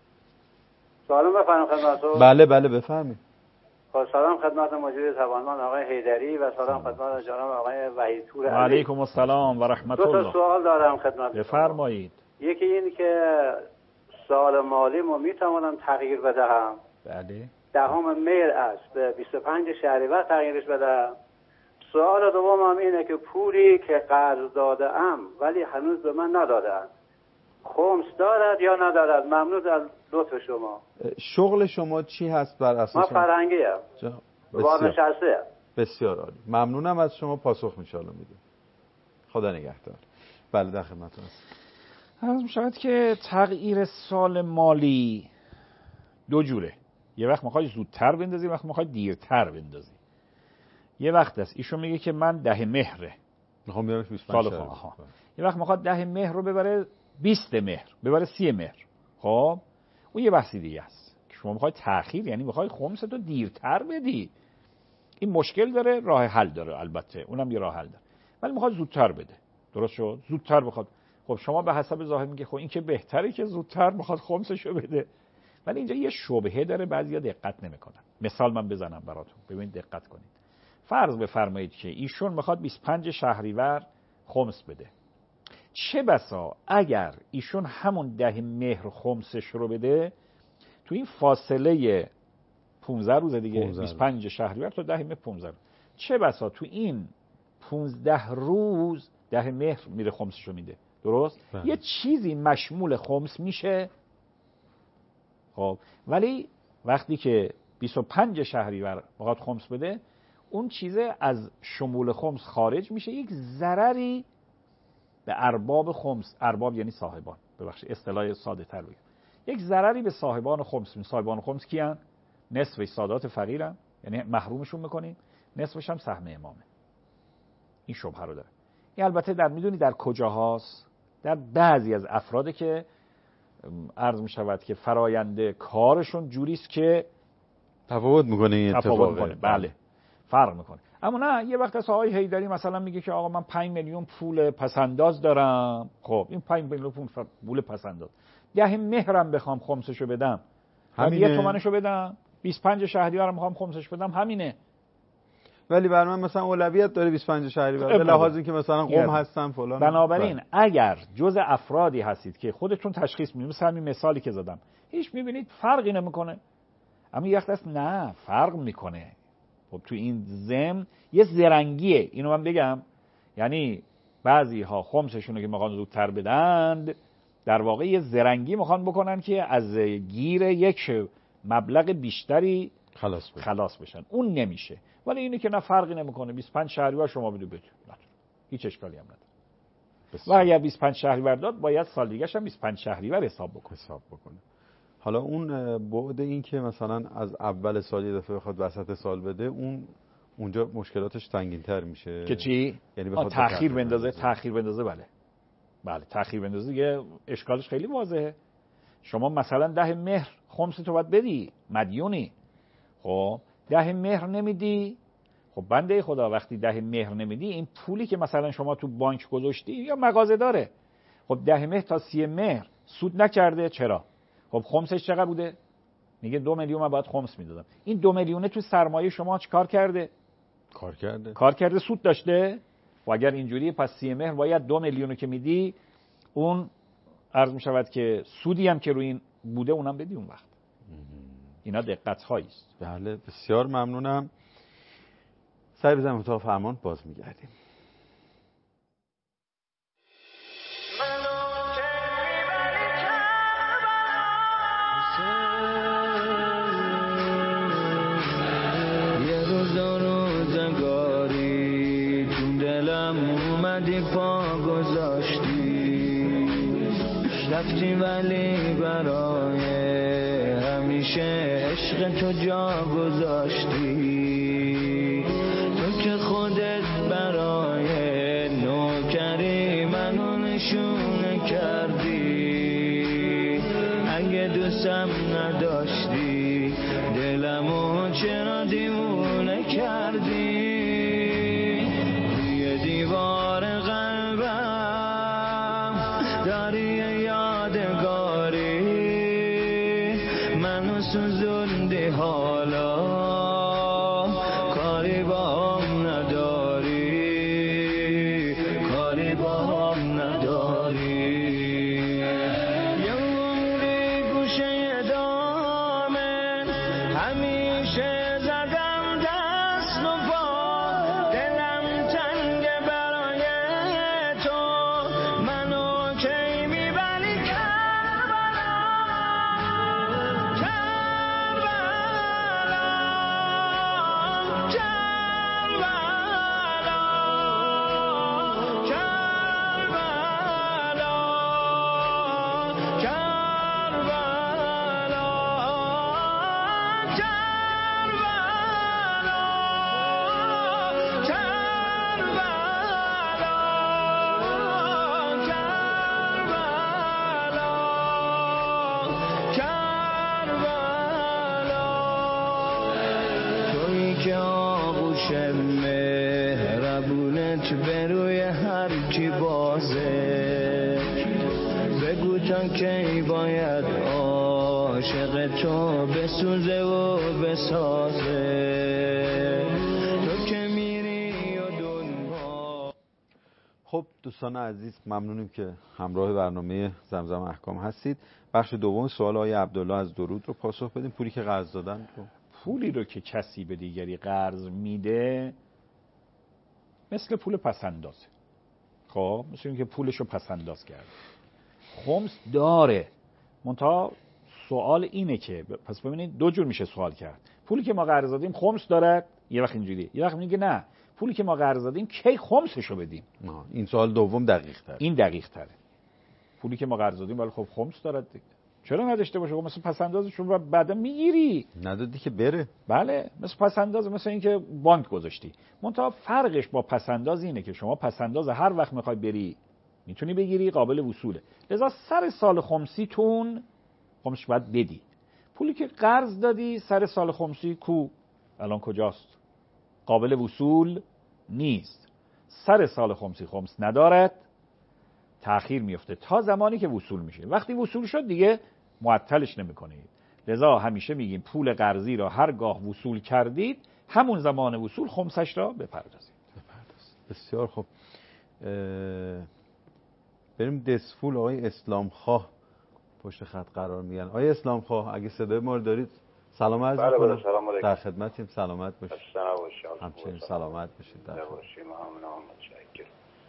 سوالم بفرمایید خدمتتون. بله بله بفرمایید. خب سلام خدمت مجری توانمند آقای حیدری و سلام خدمت جناب آقای وحیدپور علی. و علیکم السلام و رحمت الله. دو تا سوال دارم خدمت. بفرمایید. یکی این که سال مالی ما میتوانم تغییر بدهم. بله. دهم مهر است به بیست و پنج شهریور تغییرش بدهم. سوال دومم اینه که پولی که قرض داده ام ولی هنوز به من ندادن، خمس دارد یا ندارد؟ ممنون از لطف شما. شغل شما چی هست بر اساس؟ ما فرهنگی ام. بازنشسته. بسیار عالی. ممنونم از شما، پاسخ انشالله میدیم. خدا نگهدار. بله، در خدمتتون هستم. عرض می‌شود که تغییر سال مالی دو جوره. یه وقت می‌خوای زودتر بندازی، یه وقت می‌خوای دیرتر بندازی. یه وقت است ایشون میگه که من ده مهره میخوام بیارمش بیست و پنج سال خواهم. یه وقت میخواد ده مهر رو ببره بیست مهر، ببره سی مهر. خب اون یه بحثی دیگه است که شما میخوای تأخیر، یعنی میخوای خمس تو دیرتر بدی. این مشکل داره، راه حل داره، البته اونم یه راه حل داره، ولی میخواد زودتر بده. درست شد؟ زودتر بخواد. خب شما به حسب ظاهر میگه خب این که بهتره که زودتر میخواد خمسشو بده، ولی اینجا یه شبهه داره، بعضیا دقت نمیکنن. مثال من بزنم براتون، ببینید دقت کنید. فرض بفرمایید که ایشون میخواد بیست و پنج شهریور خمس بده. چه بسا اگر ایشون همون ده مهر خمسش رو بده، تو این فاصله پانزده روز دیگه، بیست و پنج شهریور تا ده مهر پانزده روز، چه بسا تو این پانزده روز ده مهر میره خمسش رو میده. درست؟ بله. یه چیزی مشمول خمس میشه. خب ولی وقتی که بیست و پنج شهریور میخواد خمس بده، اون چیزه از شمول خمس خارج میشه، یک ضرری به ارباب خمس، ارباب یعنی صاحبان، ببخشید اصطلاح ساده تر بگم، یک ضرری به صاحبان خمس. صاحبان خمس کیان؟ نصفش سادات فقیرن، یعنی محرومشون میکنیم، نصفش هم سهم امامه. این شبهه رو داره. این البته در میدونی در کجاهاست؟ در بعضی از افراد که عرض میشود که فرایند کارشون جوریست که تفاوت میکنه این اتفاق. بله فرق میکنه. اما نه، یه وقت از آقای حیدری مثلا میگه که آقا من پنج میلیون پول پسنداز دارم. خب این پنج میلیون پول پسنداز، ده مهرم بخوام خمسشو بدم، همینه. یه تومنشو بدم، بیست و پنج شهریورم میخوام خمسش بدم، همینه. ولی برای من مثلا اولویت داره بیست و پنج شهریور، به لحاظ اینکه مثلا قم هستم فلان. بنابراین بله. اگر جزء افرادی هستید که خودتون تشخیص میدید، مثلا همین مثالی که زدم، هیچ میبینید فرقی نمیکنه، اما یه وقت نه فرق میکنه. خب تو این ضمن یه زرنگیه، اینو من بگم، یعنی بعضی ها خمسشون که میخوان زودتر بدند، در واقع یه زرنگی میخوان بکنن که از گیر یک مبلغ بیشتری خلاص بشن. خلاص بشن. اون نمیشه. ولی اینه که نه فرقی نمیکنه، بیست و پنج شهریور شما بده بده، هیچ اشکالی هم نداره. و اگر بیست و پنج شهریور داد، باید سال دیگه‌ش هم بیست و پنج شهریور حساب بکنه. حساب بکنه. حالا اون بعد این که مثلا از اول سال یه دفعه بخواد وسط سال بده، اون اونجا مشکلاتش سنگین‌تر میشه. که چی؟ یعنی بخواد تأخیر بندازه، تأخیر بندازه بله. بله تأخیر بندازه دیگه اشکالش خیلی واضحه. شما مثلا ده مهر خمس تو باید بدی، مدیونی. خب ده مهر نمیدی، خب بنده خدا وقتی ده مهر نمیدی، این پولی که مثلا شما تو بانک گذاشتی یا مغازه داره، خب ده مهر تا سی مهر سود نکرده، چرا؟ خب خمسش چقدر بوده؟ میگه دو میلیون من باید خمس میدادم. این دو میلیونه تو سرمایه شما چه کار کرده؟ کار کرده. کار کرده، سود داشته. و اگر اینجوری پس سی مهر باید دو میلیونو که میدی، اون عرض میشود که سودی هم که روی این بوده اونم بدی اون وقت. اینا دقت هایی است. بله بسیار ممنونم. سعی بزنیم اتاق فرمان باز میگردیم. اومدی پا گذاشتی رفتی ولی برای همیشه عشق تو جا گذاشتی تو که خودت برای نوکری منو نشونه کردی اگه دوستم نداشتی دلمو چرا دیوونه کردی روی دیوار قلبم داری یادگاری منو سوزوندی حالا کاری با هم نداری کاری با هم نداری یه عمری گوشه دامن همیشه زدم دست و پا دلم تنگه برای تو منو کی میبری کربلا کربلا کربلا کربلا تویی که آغوش مهربونت به روی هر کی بازه بگو تا کی باید عاشق تو بسوزه و بسازه تو که میری و دنیا. خب دوستان عزیز ممنونیم که همراه برنامه زمزم احکام هستید. بخش دوم سوال آقای عبدالله از درود رو پاسخ بدیم. پولی که قرض دادن رو پولی رو که کسی به دیگری قرض میده مثل پول پسندازه. خب مثل این که پولش رو پسنداز کرده خمس داره. منتها سوال اینه که پس ببینید دو جور میشه سوال کرد. پولی که ما قرض دادیم خمس دارد یه وقت اینجوری، یه وقت میگه نه پولی که ما قرض دادیم کی خمسشو بدیم. این سوال دوم دقیق تره. این دقیق تره. پولی که ما قرض دادیم ولی خب خمس دارد دیگه. چرا نداشته باشه؟ خب مثل پسندازش رو بعدا میگیری. ندادی که بره. بله مثل پسنداز، مثل این که بانک گذاشتی. منتها فرقش با پسنداز اینه که شما پسنداز هر وقت میخوای بری میتونی بگیری، قابل وصوله. لذا سر سال خمسیتون خمسش باید بدی. پولی که قرض دادی سر سال خمسی کو الان کجاست؟ قابل وصول نیست. سر سال خمسی خمس ندارد، تأخیر میفته تا زمانی که وصول میشه. وقتی وصول شد دیگه معطلش نمیکنید. لذا همیشه میگیم پول قرضی را هرگاه وصول کردید همون زمان وصول خمسش را بپردازید. بپردازید. بسیار خوب. بریم دسفول آقای اسلام خواه پشت خط قرار میگن. آقای اسلام خواه اگه صدای ما رو دارید سلام عرض بله می‌کنم. بله سلام علیکم. در خدمتیم. سلامت باشید. باشید. همچنین سلامت باشید. در باشید. ممنونم. متشکرم.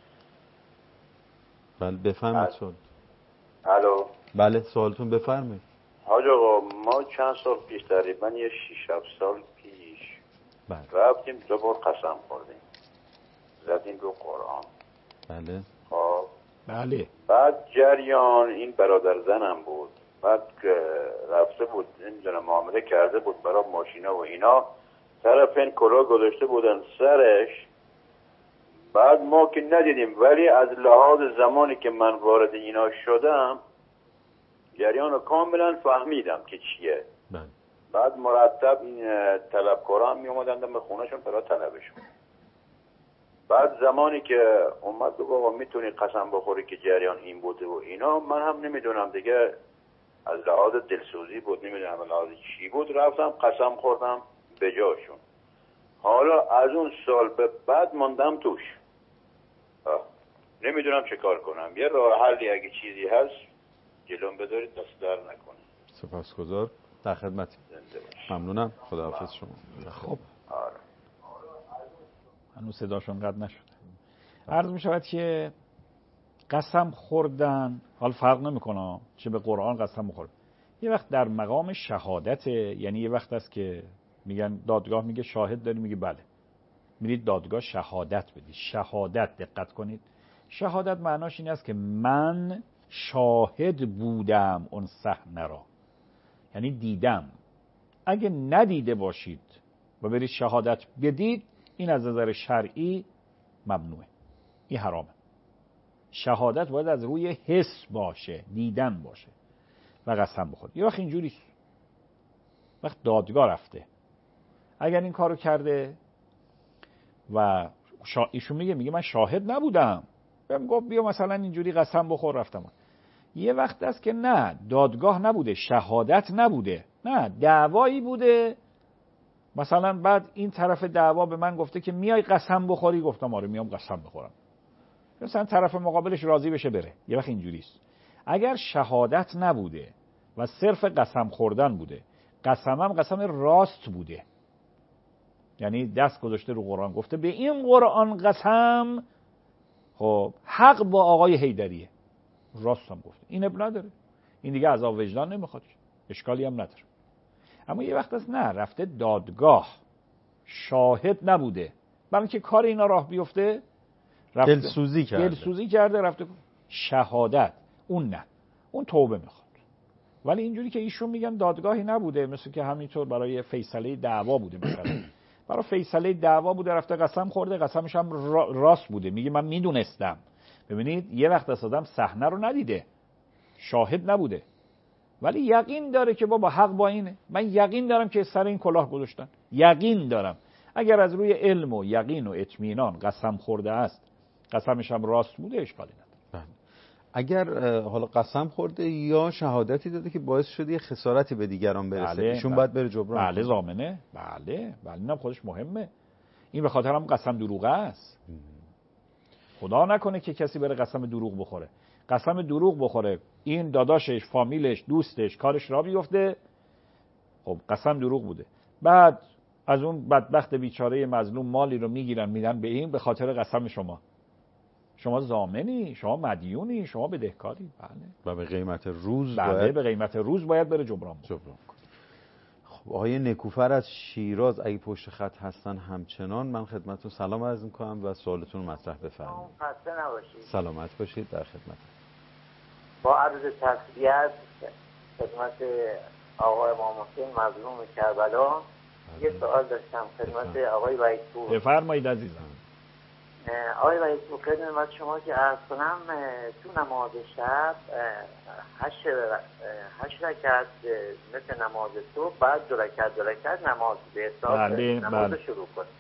بله بفرمایید سوال. الو. بله سوالتون بفرمایید. حاج آقا ما چند سال پیش تقریبا یه شش هفت سال پیش بله. رفتیم دو بار قسم خوردیم. زدیم رو قرآن. بله. خب بله. بعد جریان این برادر زنم بود. بعد رفته بود نمیدونم معامله کرده بود برای ماشینا و اینا، طرف این کلاه گذاشته بودن سرش. بعد ما که ندیدیم ولی از لحاظ زمانی که من وارد اینا شدم جریان رو کاملا فهمیدم که چیه. بله. بعد مرتب این طلبکاران می اومدن به خونهشون برای طلبشون. بعد زمانی که اومد گفت آقا میتونی قسم بخوری که جریان این بوده و اینا، من هم نمیدونم دیگه از لحاظ دلسوزی بود، نمیدونم از لحاظ چی بود، رفتم قسم خوردم به جاشون. حالا از اون سال به بعد ماندم توش، نمیدونم چه کار کنم. یه راه حلی اگه چیزی هست جلوم بدارید دست در نکنه. سپاسگزار. در خدمتیم. ممنونم. خداحافظ شما. خب آره. هنوز صداشون قد نشده. عرض می شود که قسم خوردن حال فرق نمیکنه چه به قرآن قسم بخورد. یه وقت در مقام شهادته، یعنی یه وقت است که میگن دادگاه میگه شاهد داری، میگه بله، میرید دادگاه شهادت بدید. شهادت دقت کنید شهادت معناش این است که من شاهد بودم اون صحنه را، یعنی دیدم. اگه ندیده باشید و برید شهادت بدید، این از نظر شرعی ممنوعه، این حرامه. شهادت باید از روی حس باشه، دیدن باشه و قسم بخورد. یه وقت اینجوری وقت دادگاه رفته، اگر این کارو کرده و شا... ایشون میگه میگه من شاهد نبودم، بهم گفت بیا مثلا اینجوری قسم بخور رفتم. یه وقت است که نه، دادگاه نبوده، شهادت نبوده، نه دعوایی بوده، مثلا بعد این طرف دعوا به من گفته که میای قسم بخوری، گفتم آره میام قسم بخورم، مثلا طرف مقابلش راضی بشه بره. یه وقت اینجوریست. اگر شهادت نبوده و صرف قسم خوردن بوده، قسم هم قسم راست بوده، یعنی دست گذاشته رو قرآن گفته به این قرآن قسم، خب حق با آقای حیدریه، راست هم گفته، این اب نداره، این دیگه عذاب وجدان نمیخواد، اشکالی هم نداره. اما یه وقت است نه، رفته دادگاه، شاهد نبوده، برای که کار اینا راه بیفته، رفته دلسوزی کرده دلسوزی کرده رفته شهادت، اون نه، اون توبه میخواد. ولی اینجوری که ایشون میگن دادگاهی نبوده، مثل که همینطور برای فیصله دعوا بوده، مثلا برای فیصله دعوا بوده، رفته قسم خورده، قسمش هم راست بوده، میگه من میدونستم. ببینید یه وقت از آدم صحنه رو ندیده، شاهد نبوده، ولی یقین داره که بابا حق با اینه، من یقین دارم که سر این کلاه گذاشتن، یقین دارم. اگر از روی علم و یقین و اطمینان قسم خورده است، قسمش هم راست بوده، اشکالی نداره. اگر حالا قسم خورده یا شهادتی داده که باعث شده یه خسارتی به دیگران برسه، بله، ایشون بله. باید بره جبران. بله ضامنه، بله بله، اینم خودش مهمه. این به خاطر هم قسم دروغه است. خدا نکنه که کسی بره قسم دروغ بخوره. قسم دروغ بخوره، این داداشش، فامیلش، دوستش کارش را بیفته، خب قسم دروغ بوده. بعد از اون بدبخت بیچاره مظلوم مالی رو میگیرن میدن به این به خاطر قسم شما. شما ضامنی، شما مدیونی، شما بدهکاری. بله. و به قیمت روز بله باید به قیمت روز باید بره جبران جبران کنه. خب آقای نکوفر از شیراز اگه پشت خط هستن همچنان، من خدمتتون سلام عرض می‌کنم و سوالتون رو مطرح بفرمایید. خسته نباشید. سلامت باشید، در خدمت. با عرض تسلیت خدمت آقای امام حسین مظلوم کربلا، یه سوال داشتم خدمت آقای وحیدپور. بفرمایید عزیزم. آقای وحیدپور خدمت شما که عرض کنم، تو نماز شب هشت هشت رکعت مثل نماز صبح، بعد دو رکعت دو رکعت نماز به حساب بله، نماز بله. شروع کنیم.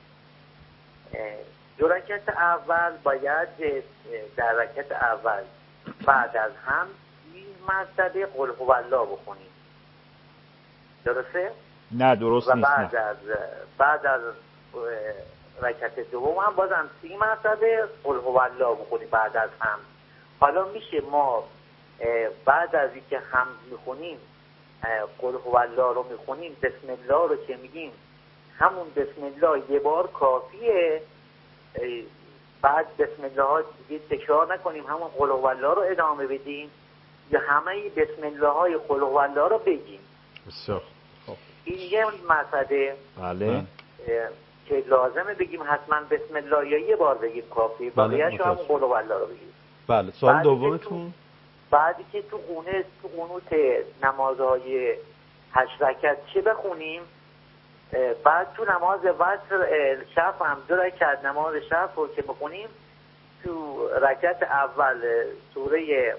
دو رکعت اول باید در رکعت اول بعد از هم این مرتبه قل هو الله بخونیم، درسته؟ نه درست و نیست. بعد نه. از بعد از رکعت دوم هم بازم سی مرتبه قل هو الله بخونیم بعد از هم. حالا میشه ما بعد از اینکه هم میخونیم قل هو الله رو میخونیم، بسم الله رو که میگیم همون بسم الله یه بار کافیه، بعد بسم الله ها دیگه تکرار نکنیم، همون قل هو الله رو ادامه بدیم، یا همه بسم الله های قل هو الله رو بگیم؟ بسیار خب. این یه مسئله بله که لازمه بگیم حتما بسم الله، یا یه بار بگیم کافی، بقیه‌اش هم قل هو الله رو بگیم. بله سوال دومتون. بعدی که تو قونه تو قنوت نمازهای هشت رکعت چه بخونیم؟ بعد تو نماز وتر شب هم دو رکعت نماز شب رو که بخونیم، تو رکعت اول سوره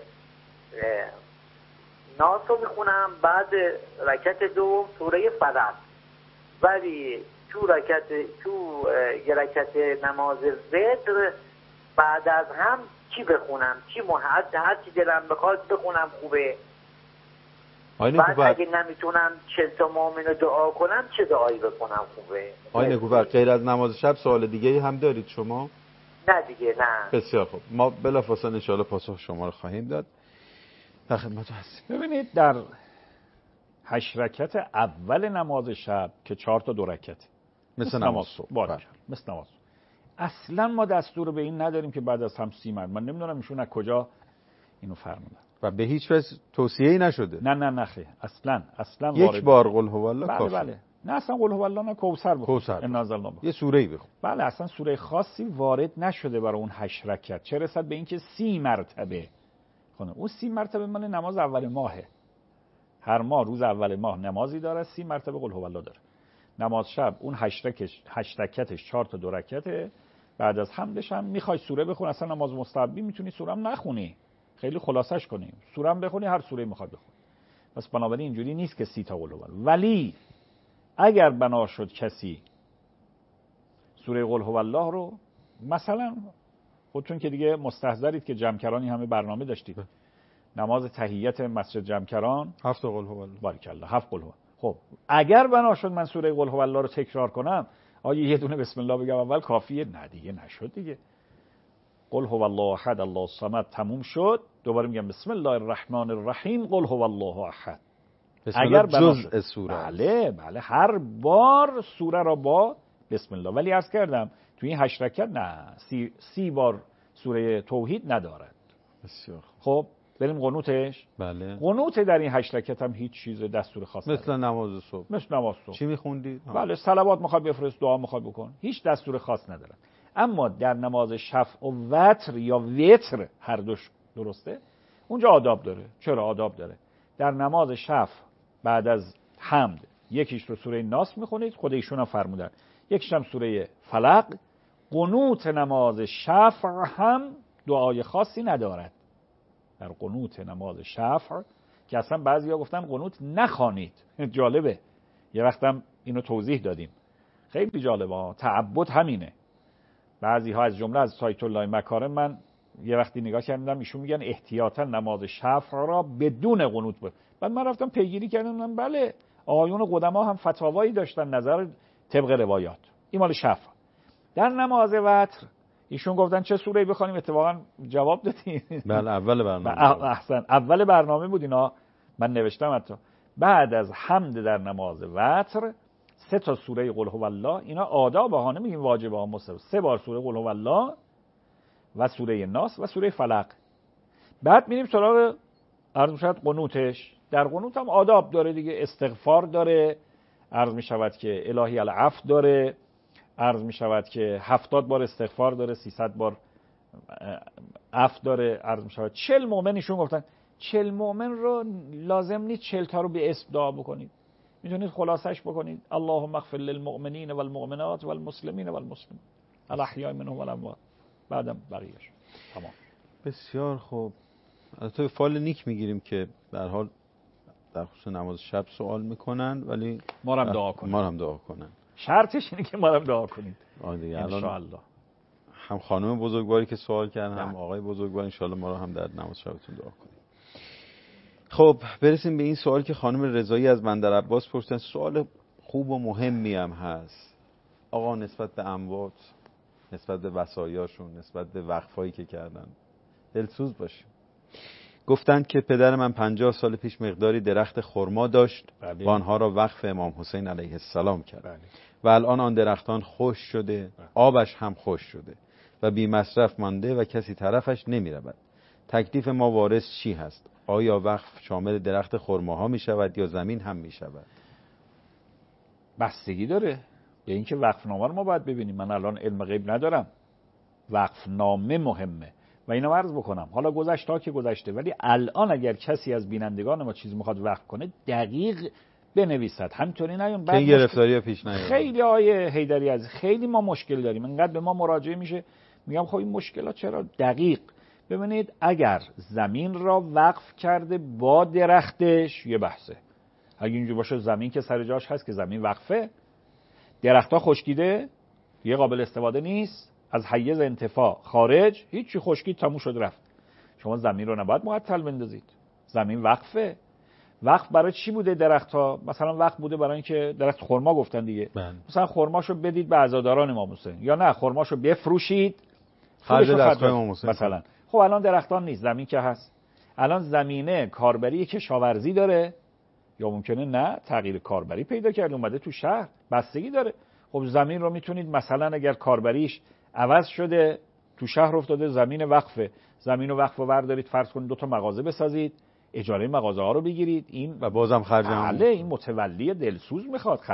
ناس رو میخونم، بعد رکعت دوم سوره فلق، ولی تو رکعت تو یه رکعت نماز وتر بعد از هم چی بخونم؟ چی محد هر چی دلم بخواد بخونم خوبه. بعد اگه نمیتونم چه تا مؤمن رو دعا کنم چه دعایی بکنم خوبه؟ آقای نکوفر غیر از نماز شب سوال دیگه هم دارید شما؟ نه دیگه نه. بسیار خوب، ما بلافاصله ان شاءالله پاسخ شما رو خواهیم داد. در خدمت هستیم. ببینید در هشت رکعت اول نماز شب که چهار تا دو رکعت مثل نماز صبح، مثل نماز اصلا ما دستور به این نداریم که بعد از هم سی مرد. من نمیدونم ایشون از کجا اینو فرمودن و به هیچ وجه توصیه‌ای نشده. نه نه نه خیلی اصلا اصلا یک بار قل هو الله بله کافی. بله نه اصلا قل هو الله، نه کوثر بخون، کوثر نازلنا یه سوره‌ای بخون. بله اصلا سوره خاصی وارد نشده برای اون هشت رکعت، چه رسد به اینکه سی مرتبه خونه. اون سی مرتبه مال نماز اول ماهه، هر ماه روز اول ماه نمازی داره، سی مرتبه قل هو الله داره. نماز شب اون هشت رکعتش هشت رکعتش چهار تا دو رکعته، بعد از حمدش هم میخوای سوره بخون، اصلا نماز مستحبی میتونی سوره هم نخونی، خیلی خلاصش کنیم، سوره هم بخونی، هر سوره میخواد بخون. پس بنابراین اینجوری نیست که سی تا قل هو الله. ولی اگر بنا شد کسی سوره قل هو الله رو مثلا، خودتون که دیگه مستحضرید که جمکرانی همه برنامه داشتید، نماز تحیت مسجد جمکران هفت قل هو الله، باریکلا هفت قل هو. خب اگر بنا شد من سوره قل هو الله رو تکرار کنم، آیا یه دونه بسم الله بگم اول کافیه؟ نه دیگه نشد دیگه. قل هو الله احد الله الصمد تموم شد، دوباره میگم بسم الله الرحمن الرحیم قل هو الله احد. اگر جزء سوره، بله بله هر بار سوره را با بسم الله. ولی عرض کردم توی این هشت رکعت نه، سی, سی بار سوره توحید ندارد. بسیار خب بریم قنوتش. بله. قنوت در این هشت رکعت هم هیچ چیز دستور خاص مثل نداره. نماز صبح. مثل نماز صبح. چی میخوندید؟ بله صلوات میخواد بفرست، دعا میخواد بکن، هیچ دستور خاص نداره. اما در نماز شفع و وتر یا وتر هر دوش درسته، اونجا آداب داره. چرا آداب داره؟ در نماز شفع بعد از حمد یکیش رو سوره ناس میخونید، خود ایشون هم فرمودن، یکیش هم سوره فلق. قنوت نماز شفع هم دعای خاصی ندارد. در قنوت نماز شفع که اصلا بعضیا گفتن قنوت نخوانید، جالبه، یه وقتم اینو توضیح دادیم، خیلی جالبه ها. تعبد همینه. بعضی ها از جمله از سایت الله مکارم من یه وقتی نگاه کردم، ایشون میگن احتیاطا نماز شفع را بدون قنوت بود. بعد من رفتم پیگیری کردم، من بله آقایون قدما هم فتاوایی داشتن نظر طبق روایات، این مال شفع. در نماز وتر ایشون گفتن چه سوره‌ای بخونیم، اتفاقا جواب دادین. بله اول برنامه. احسن، اول برنامه بود اینا، من نوشتم حتی. بعد از حمد در نماز وتر سه تا سوره قل هو الله، اینا آداب ها، نمیگیم واجب ها، مستحب. سه بار سوره قل هو الله و سوره ناس و سوره فلق. بعد میریم سراغ عرض میشود قنوتش. در قنوت هم آداب داره دیگه، استغفار داره، عرض میشود که الهی العفو داره، عرض میشود که هفتاد بار استغفار داره، سیصد بار عفو داره، عرض میشود چهل مؤمن. ایشون گفتن چهل مؤمن رو لازم نیست چهل تا رو به اسم دعا بکنید، میتونید خلاصش بکنید اللهم اغفر للمؤمنین والمؤمنات والمسلمین والمسلمات الاحیاء منهم والاموات، بعدم بقیه‌اش تمام. بسیار خوب. البته فال نیک میگیریم که به هر حال در خصوص نماز شب سوال میکنن، ولی ما هم دعا کنن. ما هم دعا کنن. شرطش اینه که ما هم دعا کنید. آره دیگه. ان شاء الله. هم خانم بزرگواری که سوال کردن، هم آقای بزرگوار، ان شاء الله ما رو هم در نماز شبتون دعا کنید. خب برسیم به این سوال که خانم رضایی از بندر عباس پرسیدن. سوال خوب و مهمی هم هست. آقا نسبت به اموات، نسبت به وصایاشون، نسبت به وقفایی که کردن دلسوز باشیم. گفتند که پدر من پنجاه سال پیش مقداری درخت خرما داشت و آنها را وقف امام حسین علیه السلام کرد. بله. و الان آن درختان خشک شده، بله. آبش هم خشک شده و بی مصرف مانده و کسی طرفش نمی رود. تکلیف ما وارث چی هست؟ آیا وقف شامل درخت خرماها می شود یا زمین هم می شود؟ بستگی داره به اینکه وقف نامه رو ما باید ببینیم. من الان علم غیب ندارم، وقف نامه مهمه و اینو عرض بکنم. حالا گذشته ها که گذشته، ولی الان اگر کسی از بینندگان ما چیزی میخواد وقف کنه دقیق بنویسد، همینطوری نیون بعد گرفتاری پیش نیاد. خیلی آیه حیدری از خیلی ما مشکل داریم، انقدر به ما مراجعه میشه، میگم خب این مشکلات چرا؟ دقیق ببینید، اگر زمین را وقف کرده با درختش یه بحثه. اگه اینجوری باشه زمین که سر جاش هست که زمین وقفه، درختها خشکیده یه قابل استفاده نیست، از حیز انتفاع خارج، هیچی خشکید تموم شد رفت. شما زمین رو نباید معطل بندازید، زمین وقفه. وقف برای چی بوده درختها؟ مثلا وقف بوده برای اینکه درخت خرما گفتن دیگه، بند. مثلا خرماشو بدید به عزاداران امام حسین، یا نه خرماشو بفروشید خرج دستگاه امام حسین مثلا. خب الان درختان نیست، زمین که هست. الان زمینه کاربری کشاورزی داره یا ممکنه نه تغییر کاربری پیدا کرده اومده تو شهر، بستگی داره. خب زمین رو میتونید مثلا اگر کاربریش عوض شده تو شهر افتاده زمین وقفه، زمین رو وقف بردارید فرض کنید دو تا مغازه بسازید، اجاره مغازه ها رو بگیرید، این و بازم خرج هم بله این متولی دلسوز میخواد خرج.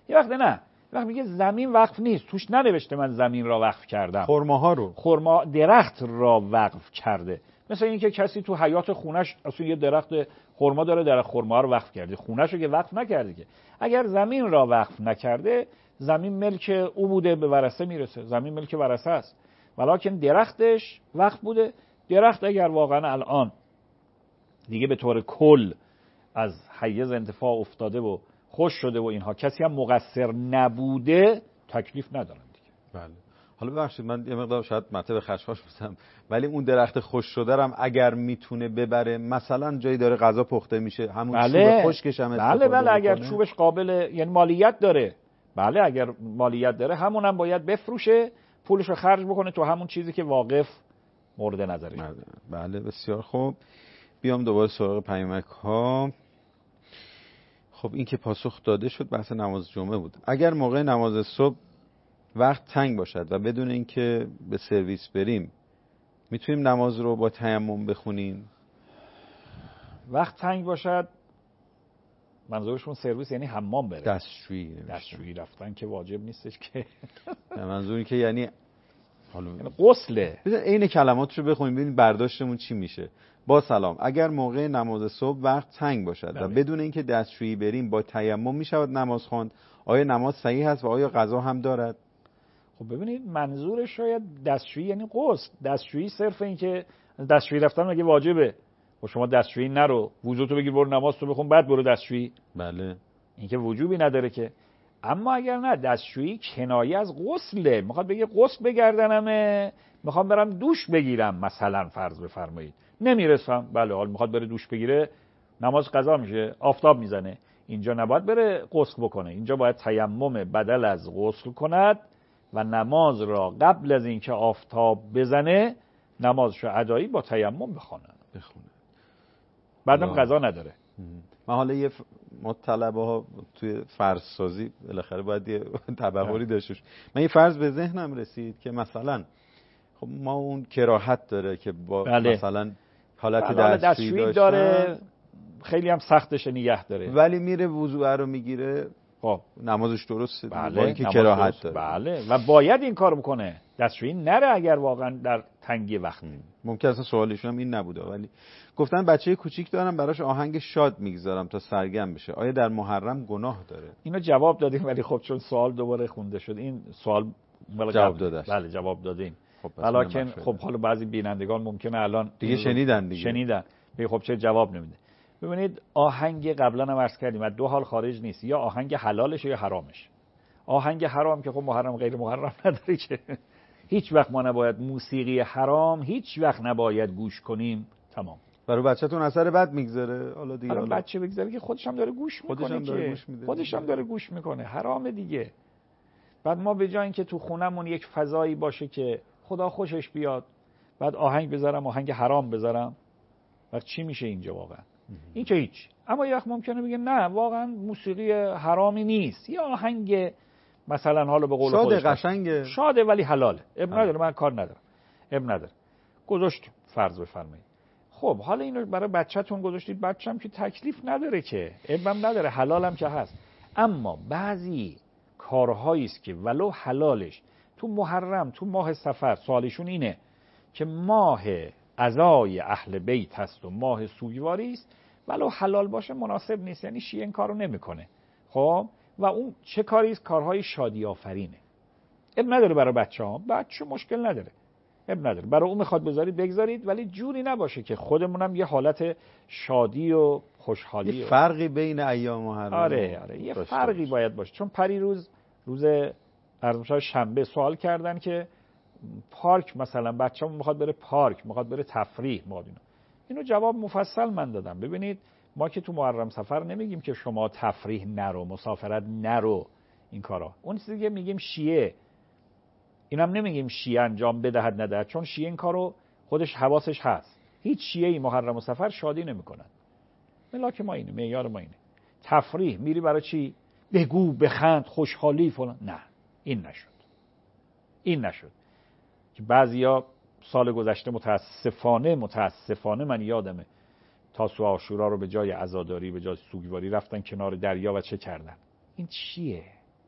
یه وقت نه، یه وقت میگه زمین وقف نیست، توش ننوشته من زمین را وقف کردم، خرماها رو، خرما درخت را وقف کرده. مثل اینکه کسی تو حیاط خونش اصلا یه درخت خرما داره، درخت خرما رو وقف کرده، خونش رو که وقف نکرده که. اگر زمین را وقف نکرده، زمین ملک او بوده، به ورثه میرسه، زمین ملک ورثه است. ولکن درختش وقف بوده. درخت اگر واقعا الان دیگه به طور کل از حیز انتفاع افتاده و خوش شده و اینها، کسی هم مقصر نبوده، تکلیف ندارن دیگه. بله. حالا ببخشید من یه مقدار شاید مطلب خشخاش بزنم، ولی اون درخت خوش شده هم اگر میتونه ببره، مثلا جایی داره غذا پخته میشه، همون بله. چوب خشکش هم استفاده بله بله اگر بکنه. چوبش قابل یعنی مالیت داره، بله اگر مالیت داره همون هم باید بفروشه، پولش رو خرج بکنه تو همون چیزی که واقف مورد نظرش. بله, بله بسیار خوب. بیام دوباره سراغ پیامک ها. خب این که پاسخ داده شد بحث نماز جمعه بود. اگر موقع نماز صبح وقت تنگ باشد و بدون اینکه به سرویس بریم، میتونیم نماز رو با تیمم بخونیم؟ وقت تنگ باشد منظورشون سرویس یعنی حمام بره، دستشویی دستشویی رفتن که واجب نیستش که منظوری که یعنی حالا یعنی غسله. بذار عین کلمات رو بخونیم ببینیم برداشتمون چی میشه. با سلام، اگر موقع نماز صبح وقت تنگ باشد بله. و بدون اینکه دستشویی بریم با تیمم میشود نماز خواند، آیا نماز صحیح است و آیا قضا هم دارد؟ خب ببینید منظورش شاید دستشویی یعنی غسل. دستشویی صرف این که دستشویی رفتن مگه واجبه؟ و شما دستشویی نرو، وضو تو بگیر برو نماز تو بخون بعد برو دستشویی. بله. این که وجوبی نداره که. اما اگر نه، دستشویی کنایه از غسله، میخواد بگه غسل بگردنمه، میخوام برم دوش بگیرم مثلا فرض بفرمایید، نمیرسم، بله حال میخواد بره دوش بگیره، نماز قضا میشه، آفتاب میزنه، اینجا نباید بره غسل بکنه، اینجا باید تیمم بدل از غسل کند و نماز را قبل از اینکه آفتاب بزنه نمازشو ادایی با تیمم بخونه بخونه بعدم قضا نداره. من حالا یه ف... ما طلبه ها توی فرض سازی بالاخره باید یه تبحری داشته باشیم. من یه فرض به ذهنم رسید که مثلا خب ما اون کراهت داره که با بله. مثلا حالت بله دستشویی داره، خیلی هم سختش نگه داره، ولی میره وضوء رو میگیره، خب نمازش درسته، بله. با اینکه کراهت داره. بله و باید این کار بکنه، دستشویی نره اگر واقعا در تنگی وقت. ممکن است سوالشون هم این نبوده، ولی گفتن بچه کوچیک دارم براش آهنگ شاد میگذارم تا سرگرم بشه، آیا در محرم گناه داره؟ اینو جواب دادیم ولی خب چون سوال دوباره خونده شد این سوال جواب داده. بله جواب دادیم. خب ولیکن خب حالا بعضی بینندگان ممکنه الان دیگه شنیدن دیگه شنیدن بگه خب چه جواب نمیده. ببینید آهنگ قبلا هم عرض کردیم از دو حال خارج نیست، یا آهنگ حلالش یا حرامش. آهنگ حرام که خب محرم غیر محرم نداره که هیچ وقت ما نباید موسیقی حرام هیچ وقت نباید گوش کنیم. تمام. برای بچه‌تون اثر بد میگذاره. حالا دیگه حالا بچه بگذاره که خودش هم داره گوش میکنه، خودش هم داره گوش میده، خودش هم داره گوش میکنه، حرام دیگه. بعد ما به جای اینکه تو خونمون یک فضایی باشه که خدا خوشش بیاد بعد آهنگ بذارم، آهنگ حرام بذارم، وقت چی میشه اینجا واقعا؟ این که هیچ. اما یه وقت ممکنه بگه نه واقعا موسیقی حرامی نیست، یا آهنگ مثلا حالا به قول خودش شاده قشنگه، شاده ولی حلاله، اب نداره، من کار ندارم، اب نداره، گذاشتیم فرض بفرمایید. خب حالا اینو برای بچه‌تون گذاشتید، بچه‌م که تکلیف نداره که، ابم نداره، حلالم که هست. اما بعضی کارهایی است که ولو حلالش تو محرم، تو ماه سفر، سوالشون اینه که ماه عزای اهل بیت هست و ماه سوگواری است، ولو حلال باشه مناسب نیست، یعنی شیعه این کارو نمیکنه. خب و اون چه کاری است؟ کارهای شادی آفرینه. اب نداره برای بچه‌ها، بچه مشکل نداره، اب نداره، برای اون میخواد بذارید بگذارید، ولی جوری نباشه که خودمونم یه حالت شادی و خوشحالی. یه فرقی بین ایام محرم. آره آره یه فرقی باشه. باید باشه. چون پریروز روز ارزمشای شنبه سوال کردن که پارک مثلا بچه‌مون میخواد بره پارک، میخواد بره تفریح، میخواد اینو. اینو جواب مفصل من دادم. ببینید ما که تو محرم سفر نمیگیم که شما تفریح نرو، مسافرت نرو، این کارا. اون چیزی که میگیم شیعه، اینم نمیگیم شیعه انجام بدهد ندهد، چون شیعه این کارو خودش حواسش هست. هیچ شیعه‌ای محرم و سفر شادی نمیکنن. ملاک ما اینه، معیار ما اینه. تفریح میری برای چی؟ بگو بخند خوشحالی فلان. نه این نشد، این نشد که بعضیا سال گذشته متاسفانه متاسفانه من یادمه تاسوعا عاشورا رو به جای عزاداری به جای سوگواری رفتن کنار دریا و چه کردن. این چیه؟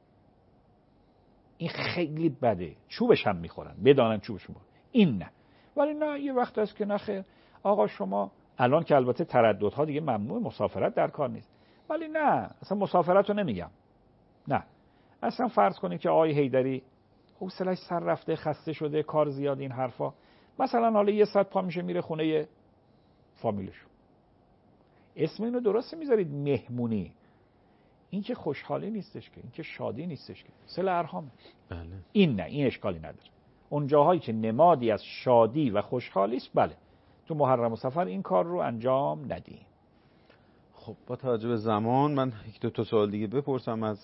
این خیلی بده، چوبش هم میخورن، بدانن چوبش میخورن، این نه. ولی نه یه وقت هست که نخیر آقا شما الان که البته ترددها دیگه ممنوع، مسافرت در کار نیست، ولی نه اصلا مسافرت رو نمیگم، نه اصلا فرض کنید که آقای حیدری حوصله‌اش سر رفته، خسته شده، کار زیاد، این حرفا، مثلا حالا یه ساعت پا میشه میره خونه فامیلش. اسم اینو درست میذارید مهمونی، این که خوشحالی نیستش که، این که شادی نیستش که، صله ارحام. بله. این نه، این اشکالی نداره. اون جاهایی که نمادی از شادی و خوشحالی است، بله تو محرم و سفر این کار رو انجام ندیم. خب با توجه به زمان من یک دو تا سوال دیگه بپرسم. از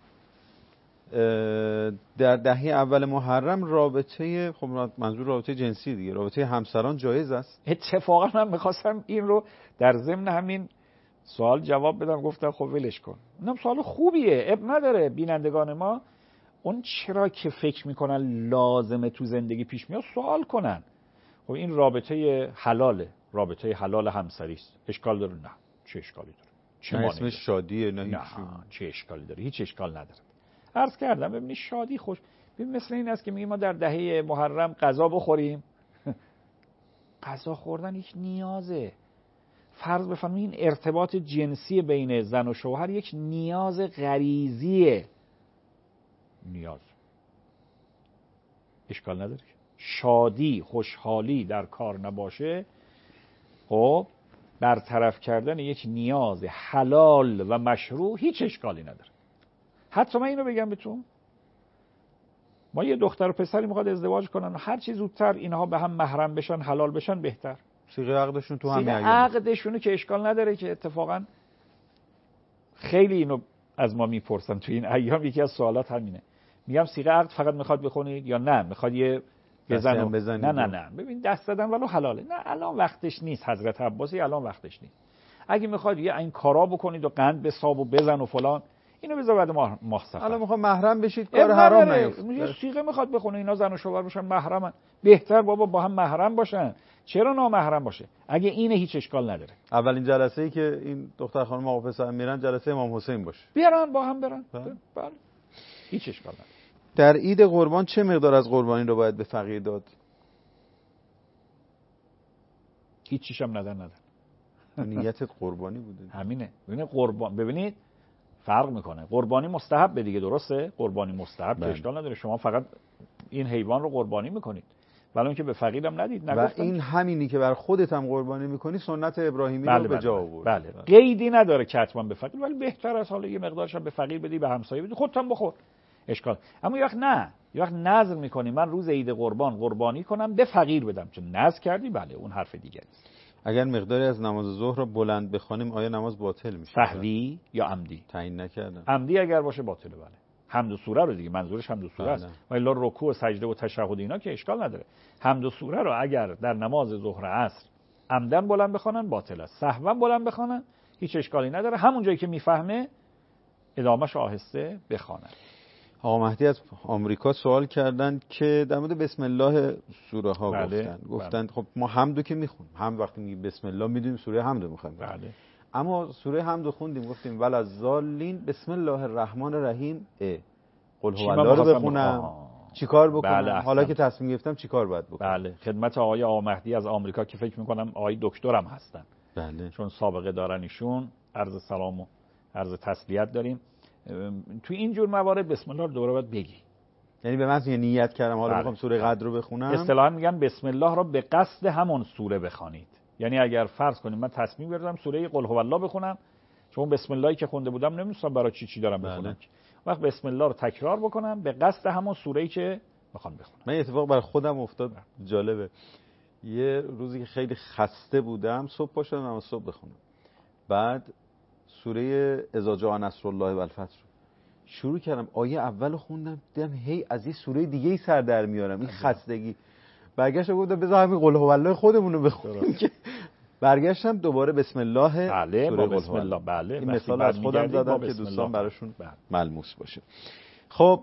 در دهه اول محرم رابطه، خب منظور رابطه جنسی دیگه، رابطه همسران جایز است؟ اتفاقا من میخواستم این رو در ضمن همین سوال جواب بدم، گفتم خب ولش کن. اینم سوال خوبیه، اب نداره. بینندگان ما اون چرا که فکر میکنن لازمه تو زندگی پیش میاد سوال کنن. خب این رابطه حلاله، رابطه حلال همسری است، اشکال داره؟ نه. چه اشکالی داره؟ چه نه اسمش شادیه؟ نه, نه چه اشکالی داره؟ هیچ اشکال نداره. عرض کردم ببینید شادی خوش، ببین مثل این است که میگیم ما در دهه محرم غذا بخوریم. غذا خوردن یک نیازه. فرض بفرمایید این ارتباط جنسی بین زن و شوهر یک نیاز غریزیه. نیاز اشکال نداره. شادی، خوشحالی در کار نباشه، خب برطرف کردن یک نیاز حلال و مشروع هیچ اشکالی نداره. حتی من اینو بگم بهتون، ما یه دختر و پسری میخواد ازدواج کنن، هر چی زودتر اینها به هم محرم بشن، حلال بشن بهتر. صیغه عقدشون تو همین ایام، عقدشونه که اشکال نداره، که اتفاقا خیلی اینو از ما میپرسن تو این ایام. یکی از سوالات همینه، میگم صیغه عقد فقط میخواد بخونید یا نه میخواد یه بزن و... نه نه نه ببین دست دادن ولو حلاله. نه الان وقتش نیست حضرت عباسی، الان وقتش نیست. اگه میخواد یه این کارا بکنید و قند بساب و بزن و فلان، اینو بذار بعد ماه ماه سفر. الان میخواد محرم بشید کار حرام نیفت. یه صیغه میخواد بخونه اینا زن و شوهر باشن محرمن، بهتر بابا با هم محرم باشن، چرا نامحرم باشه؟ اگه اینه هیچ اشکال نداره. اولین جلسه‌ای که این دختر خانم آقا پسر میرن جلسه امام حسین باشه، بیارن با هم برن. بله هیچ اشکال نداره. در عید قربان چه مقدار از قربانی رو باید به فقیر داد؟ هیچ چیش هم ندن ندن. نیت قربانی بوده. همینه. ببینید قربان، ببینید فرق میکنه. قربانی مستحب دیگه، درسته؟ قربانی مستحب که اشکال نداره. شما فقط این حیوان رو قربانی میکنید، ولی اون که به فقیرم ندید. و این همینی که بر خودت هم قربانی میکنی سنت ابراهیمی بله رو به جا آورد. بله. بله. قیدی نداره که حتما به فقیر، ولی بهتر از حالا یه مقدارش هم به فقیر بدی، به همسایه بدی، خودت هم بخور. اشکال. اما یه وقت نه، یه وقت نذر میکنی من روز عید قربان قربانی کنم به فقیر بدم، چون نذر کردی، بله اون حرف دیگه است. اگر مقداری از نماز ظهر رو بلند بخوانیم آیا نماز باطل میشه؟ سهوی یا عمدی؟ تعیین نکردم. عمدی اگر باشه باطله. بله. حمد و سوره رو دیگه، منظورش حمد و سوره است. ولی رکوع و سجده و تشهد اینا که اشکال نداره. حمد و سوره رو اگر در نماز ظهر عصر عمدن بلند بخوانن باطل است. سهوا بلند بخوانن هیچ اشکالی نداره. همون جایی که میفهمه ادامهش آهسته بخوانن. آقا مهدی از آمریکا سوال کردن که در مورد بسم الله سوره ها بله، گفتن گفتن بله. خب ما حمدو که میخونیم، هم وقتی میگیم بسم الله میدونیم سوره حمدو میخوایم، بله. اما سوره حمدو خوندیم گفتیم ول از ضالین بسم الله الرحمن الرحیم اه قل هو الله رو بخونم چیکار بکنم؟ بله، حالا که تصمیم گرفتم چیکار باید بکنم؟ بله خدمت آقای آقا مهدی از آمریکا که فکر میکنم آقای دکترم هستن، بله چون سابقه دارن ایشون، عرض سلام و عرض تسلیت داریم. تو این جور موارد بسم الله رو دوباره باید بگی، یعنی به من نیت کردم حالا بله. میخوام سوره قدر رو بخونم، اصطلاحا میگن بسم الله رو به قصد همون سوره بخوانید. یعنی اگر فرض کنیم من تصمیم گرفتم سوره قل هو الله بخونم، چون بسم اللهی که خونده بودم نمیدونستم برای چی چی دارم بخونم، وقت بسم الله رو تکرار بکنم به قصد همون سوره‌ای که میخوام بخونم. من اتفاق برای خودم افتاد جالبه، یه روزی که خیلی خسته بودم صبح پا شدم نماز صبح بخونم، بعد سوره اذا جاء نصر الله و الفتح شروع کردم، آیه اول خوندم دیدم هی از یه سوره دیگه ای سر در میارم، این خستگی برگشتم گفتم بذار همین قل هو الله خودمون رو بخونم. برگشتم دوباره بسم الله بله سوره با بسم الله. بله این مثال از خودم زدم که دوستان براشون بله. ملموس باشه. خب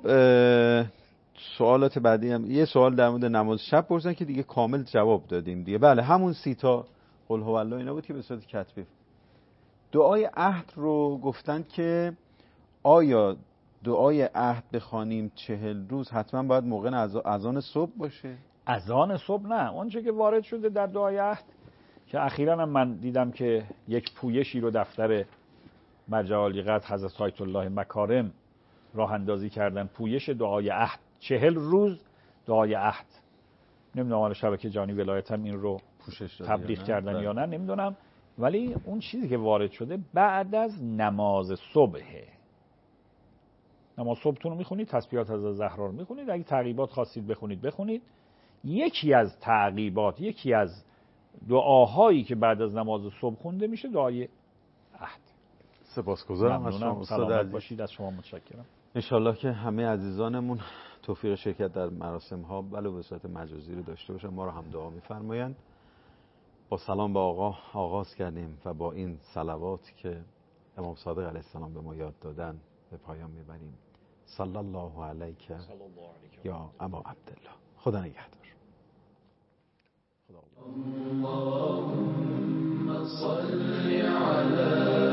سوالات بعدی هم یه سوال در مورد نماز شب پرسیدن که دیگه کامل جواب دادیم دیگه. بله همون سی تا قل هو الله اینا بود که به صورت کتبی. دعای عهد رو گفتن که آیا دعای عهد بخوانیم چهل روز حتما باید موقع اذان صبح باشه؟ اذان صبح نه، اونچه که وارد شده در دعای عهد که اخیراً هم من دیدم که یک پویشی رو دفتر مرجع عالی قدر حضرت آیت الله مکارم راه اندازی کردن، پویش دعای عهد، چهل روز دعای عهد. نمیدونم حالا شبکه جانی ولایت هم این رو پوشش تبلیغ کردن یا نه نمیدونم، ولی اون چیزی که وارد شده بعد از نماز صبحه. نماز صبحتون رو میخونید، تسبیحات از زهرا رو میخونید، اگه تعقیبات خواستید بخونید بخونید. یکی از تعقیبات، یکی از دعاهایی که بعد از نماز صبح خونده میشه دعای عهد. سپاسگزارم از شما استاد عزیز. باشید، از شما متشکرم. انشالله که همه عزیزانمون توفیق شرکت در مراسم ها ولو به صورت مجازی رو داشته باشن. ما رو هم دعا میفرمایند. با سلام به آقا آغاز کردیم و با این صلوات که امام صادق علیه السلام به ما یاد دادن به پایان میبریم. صلی الله علیک یا ابا عبدالله. خدا نگهدار. اللهم صل علی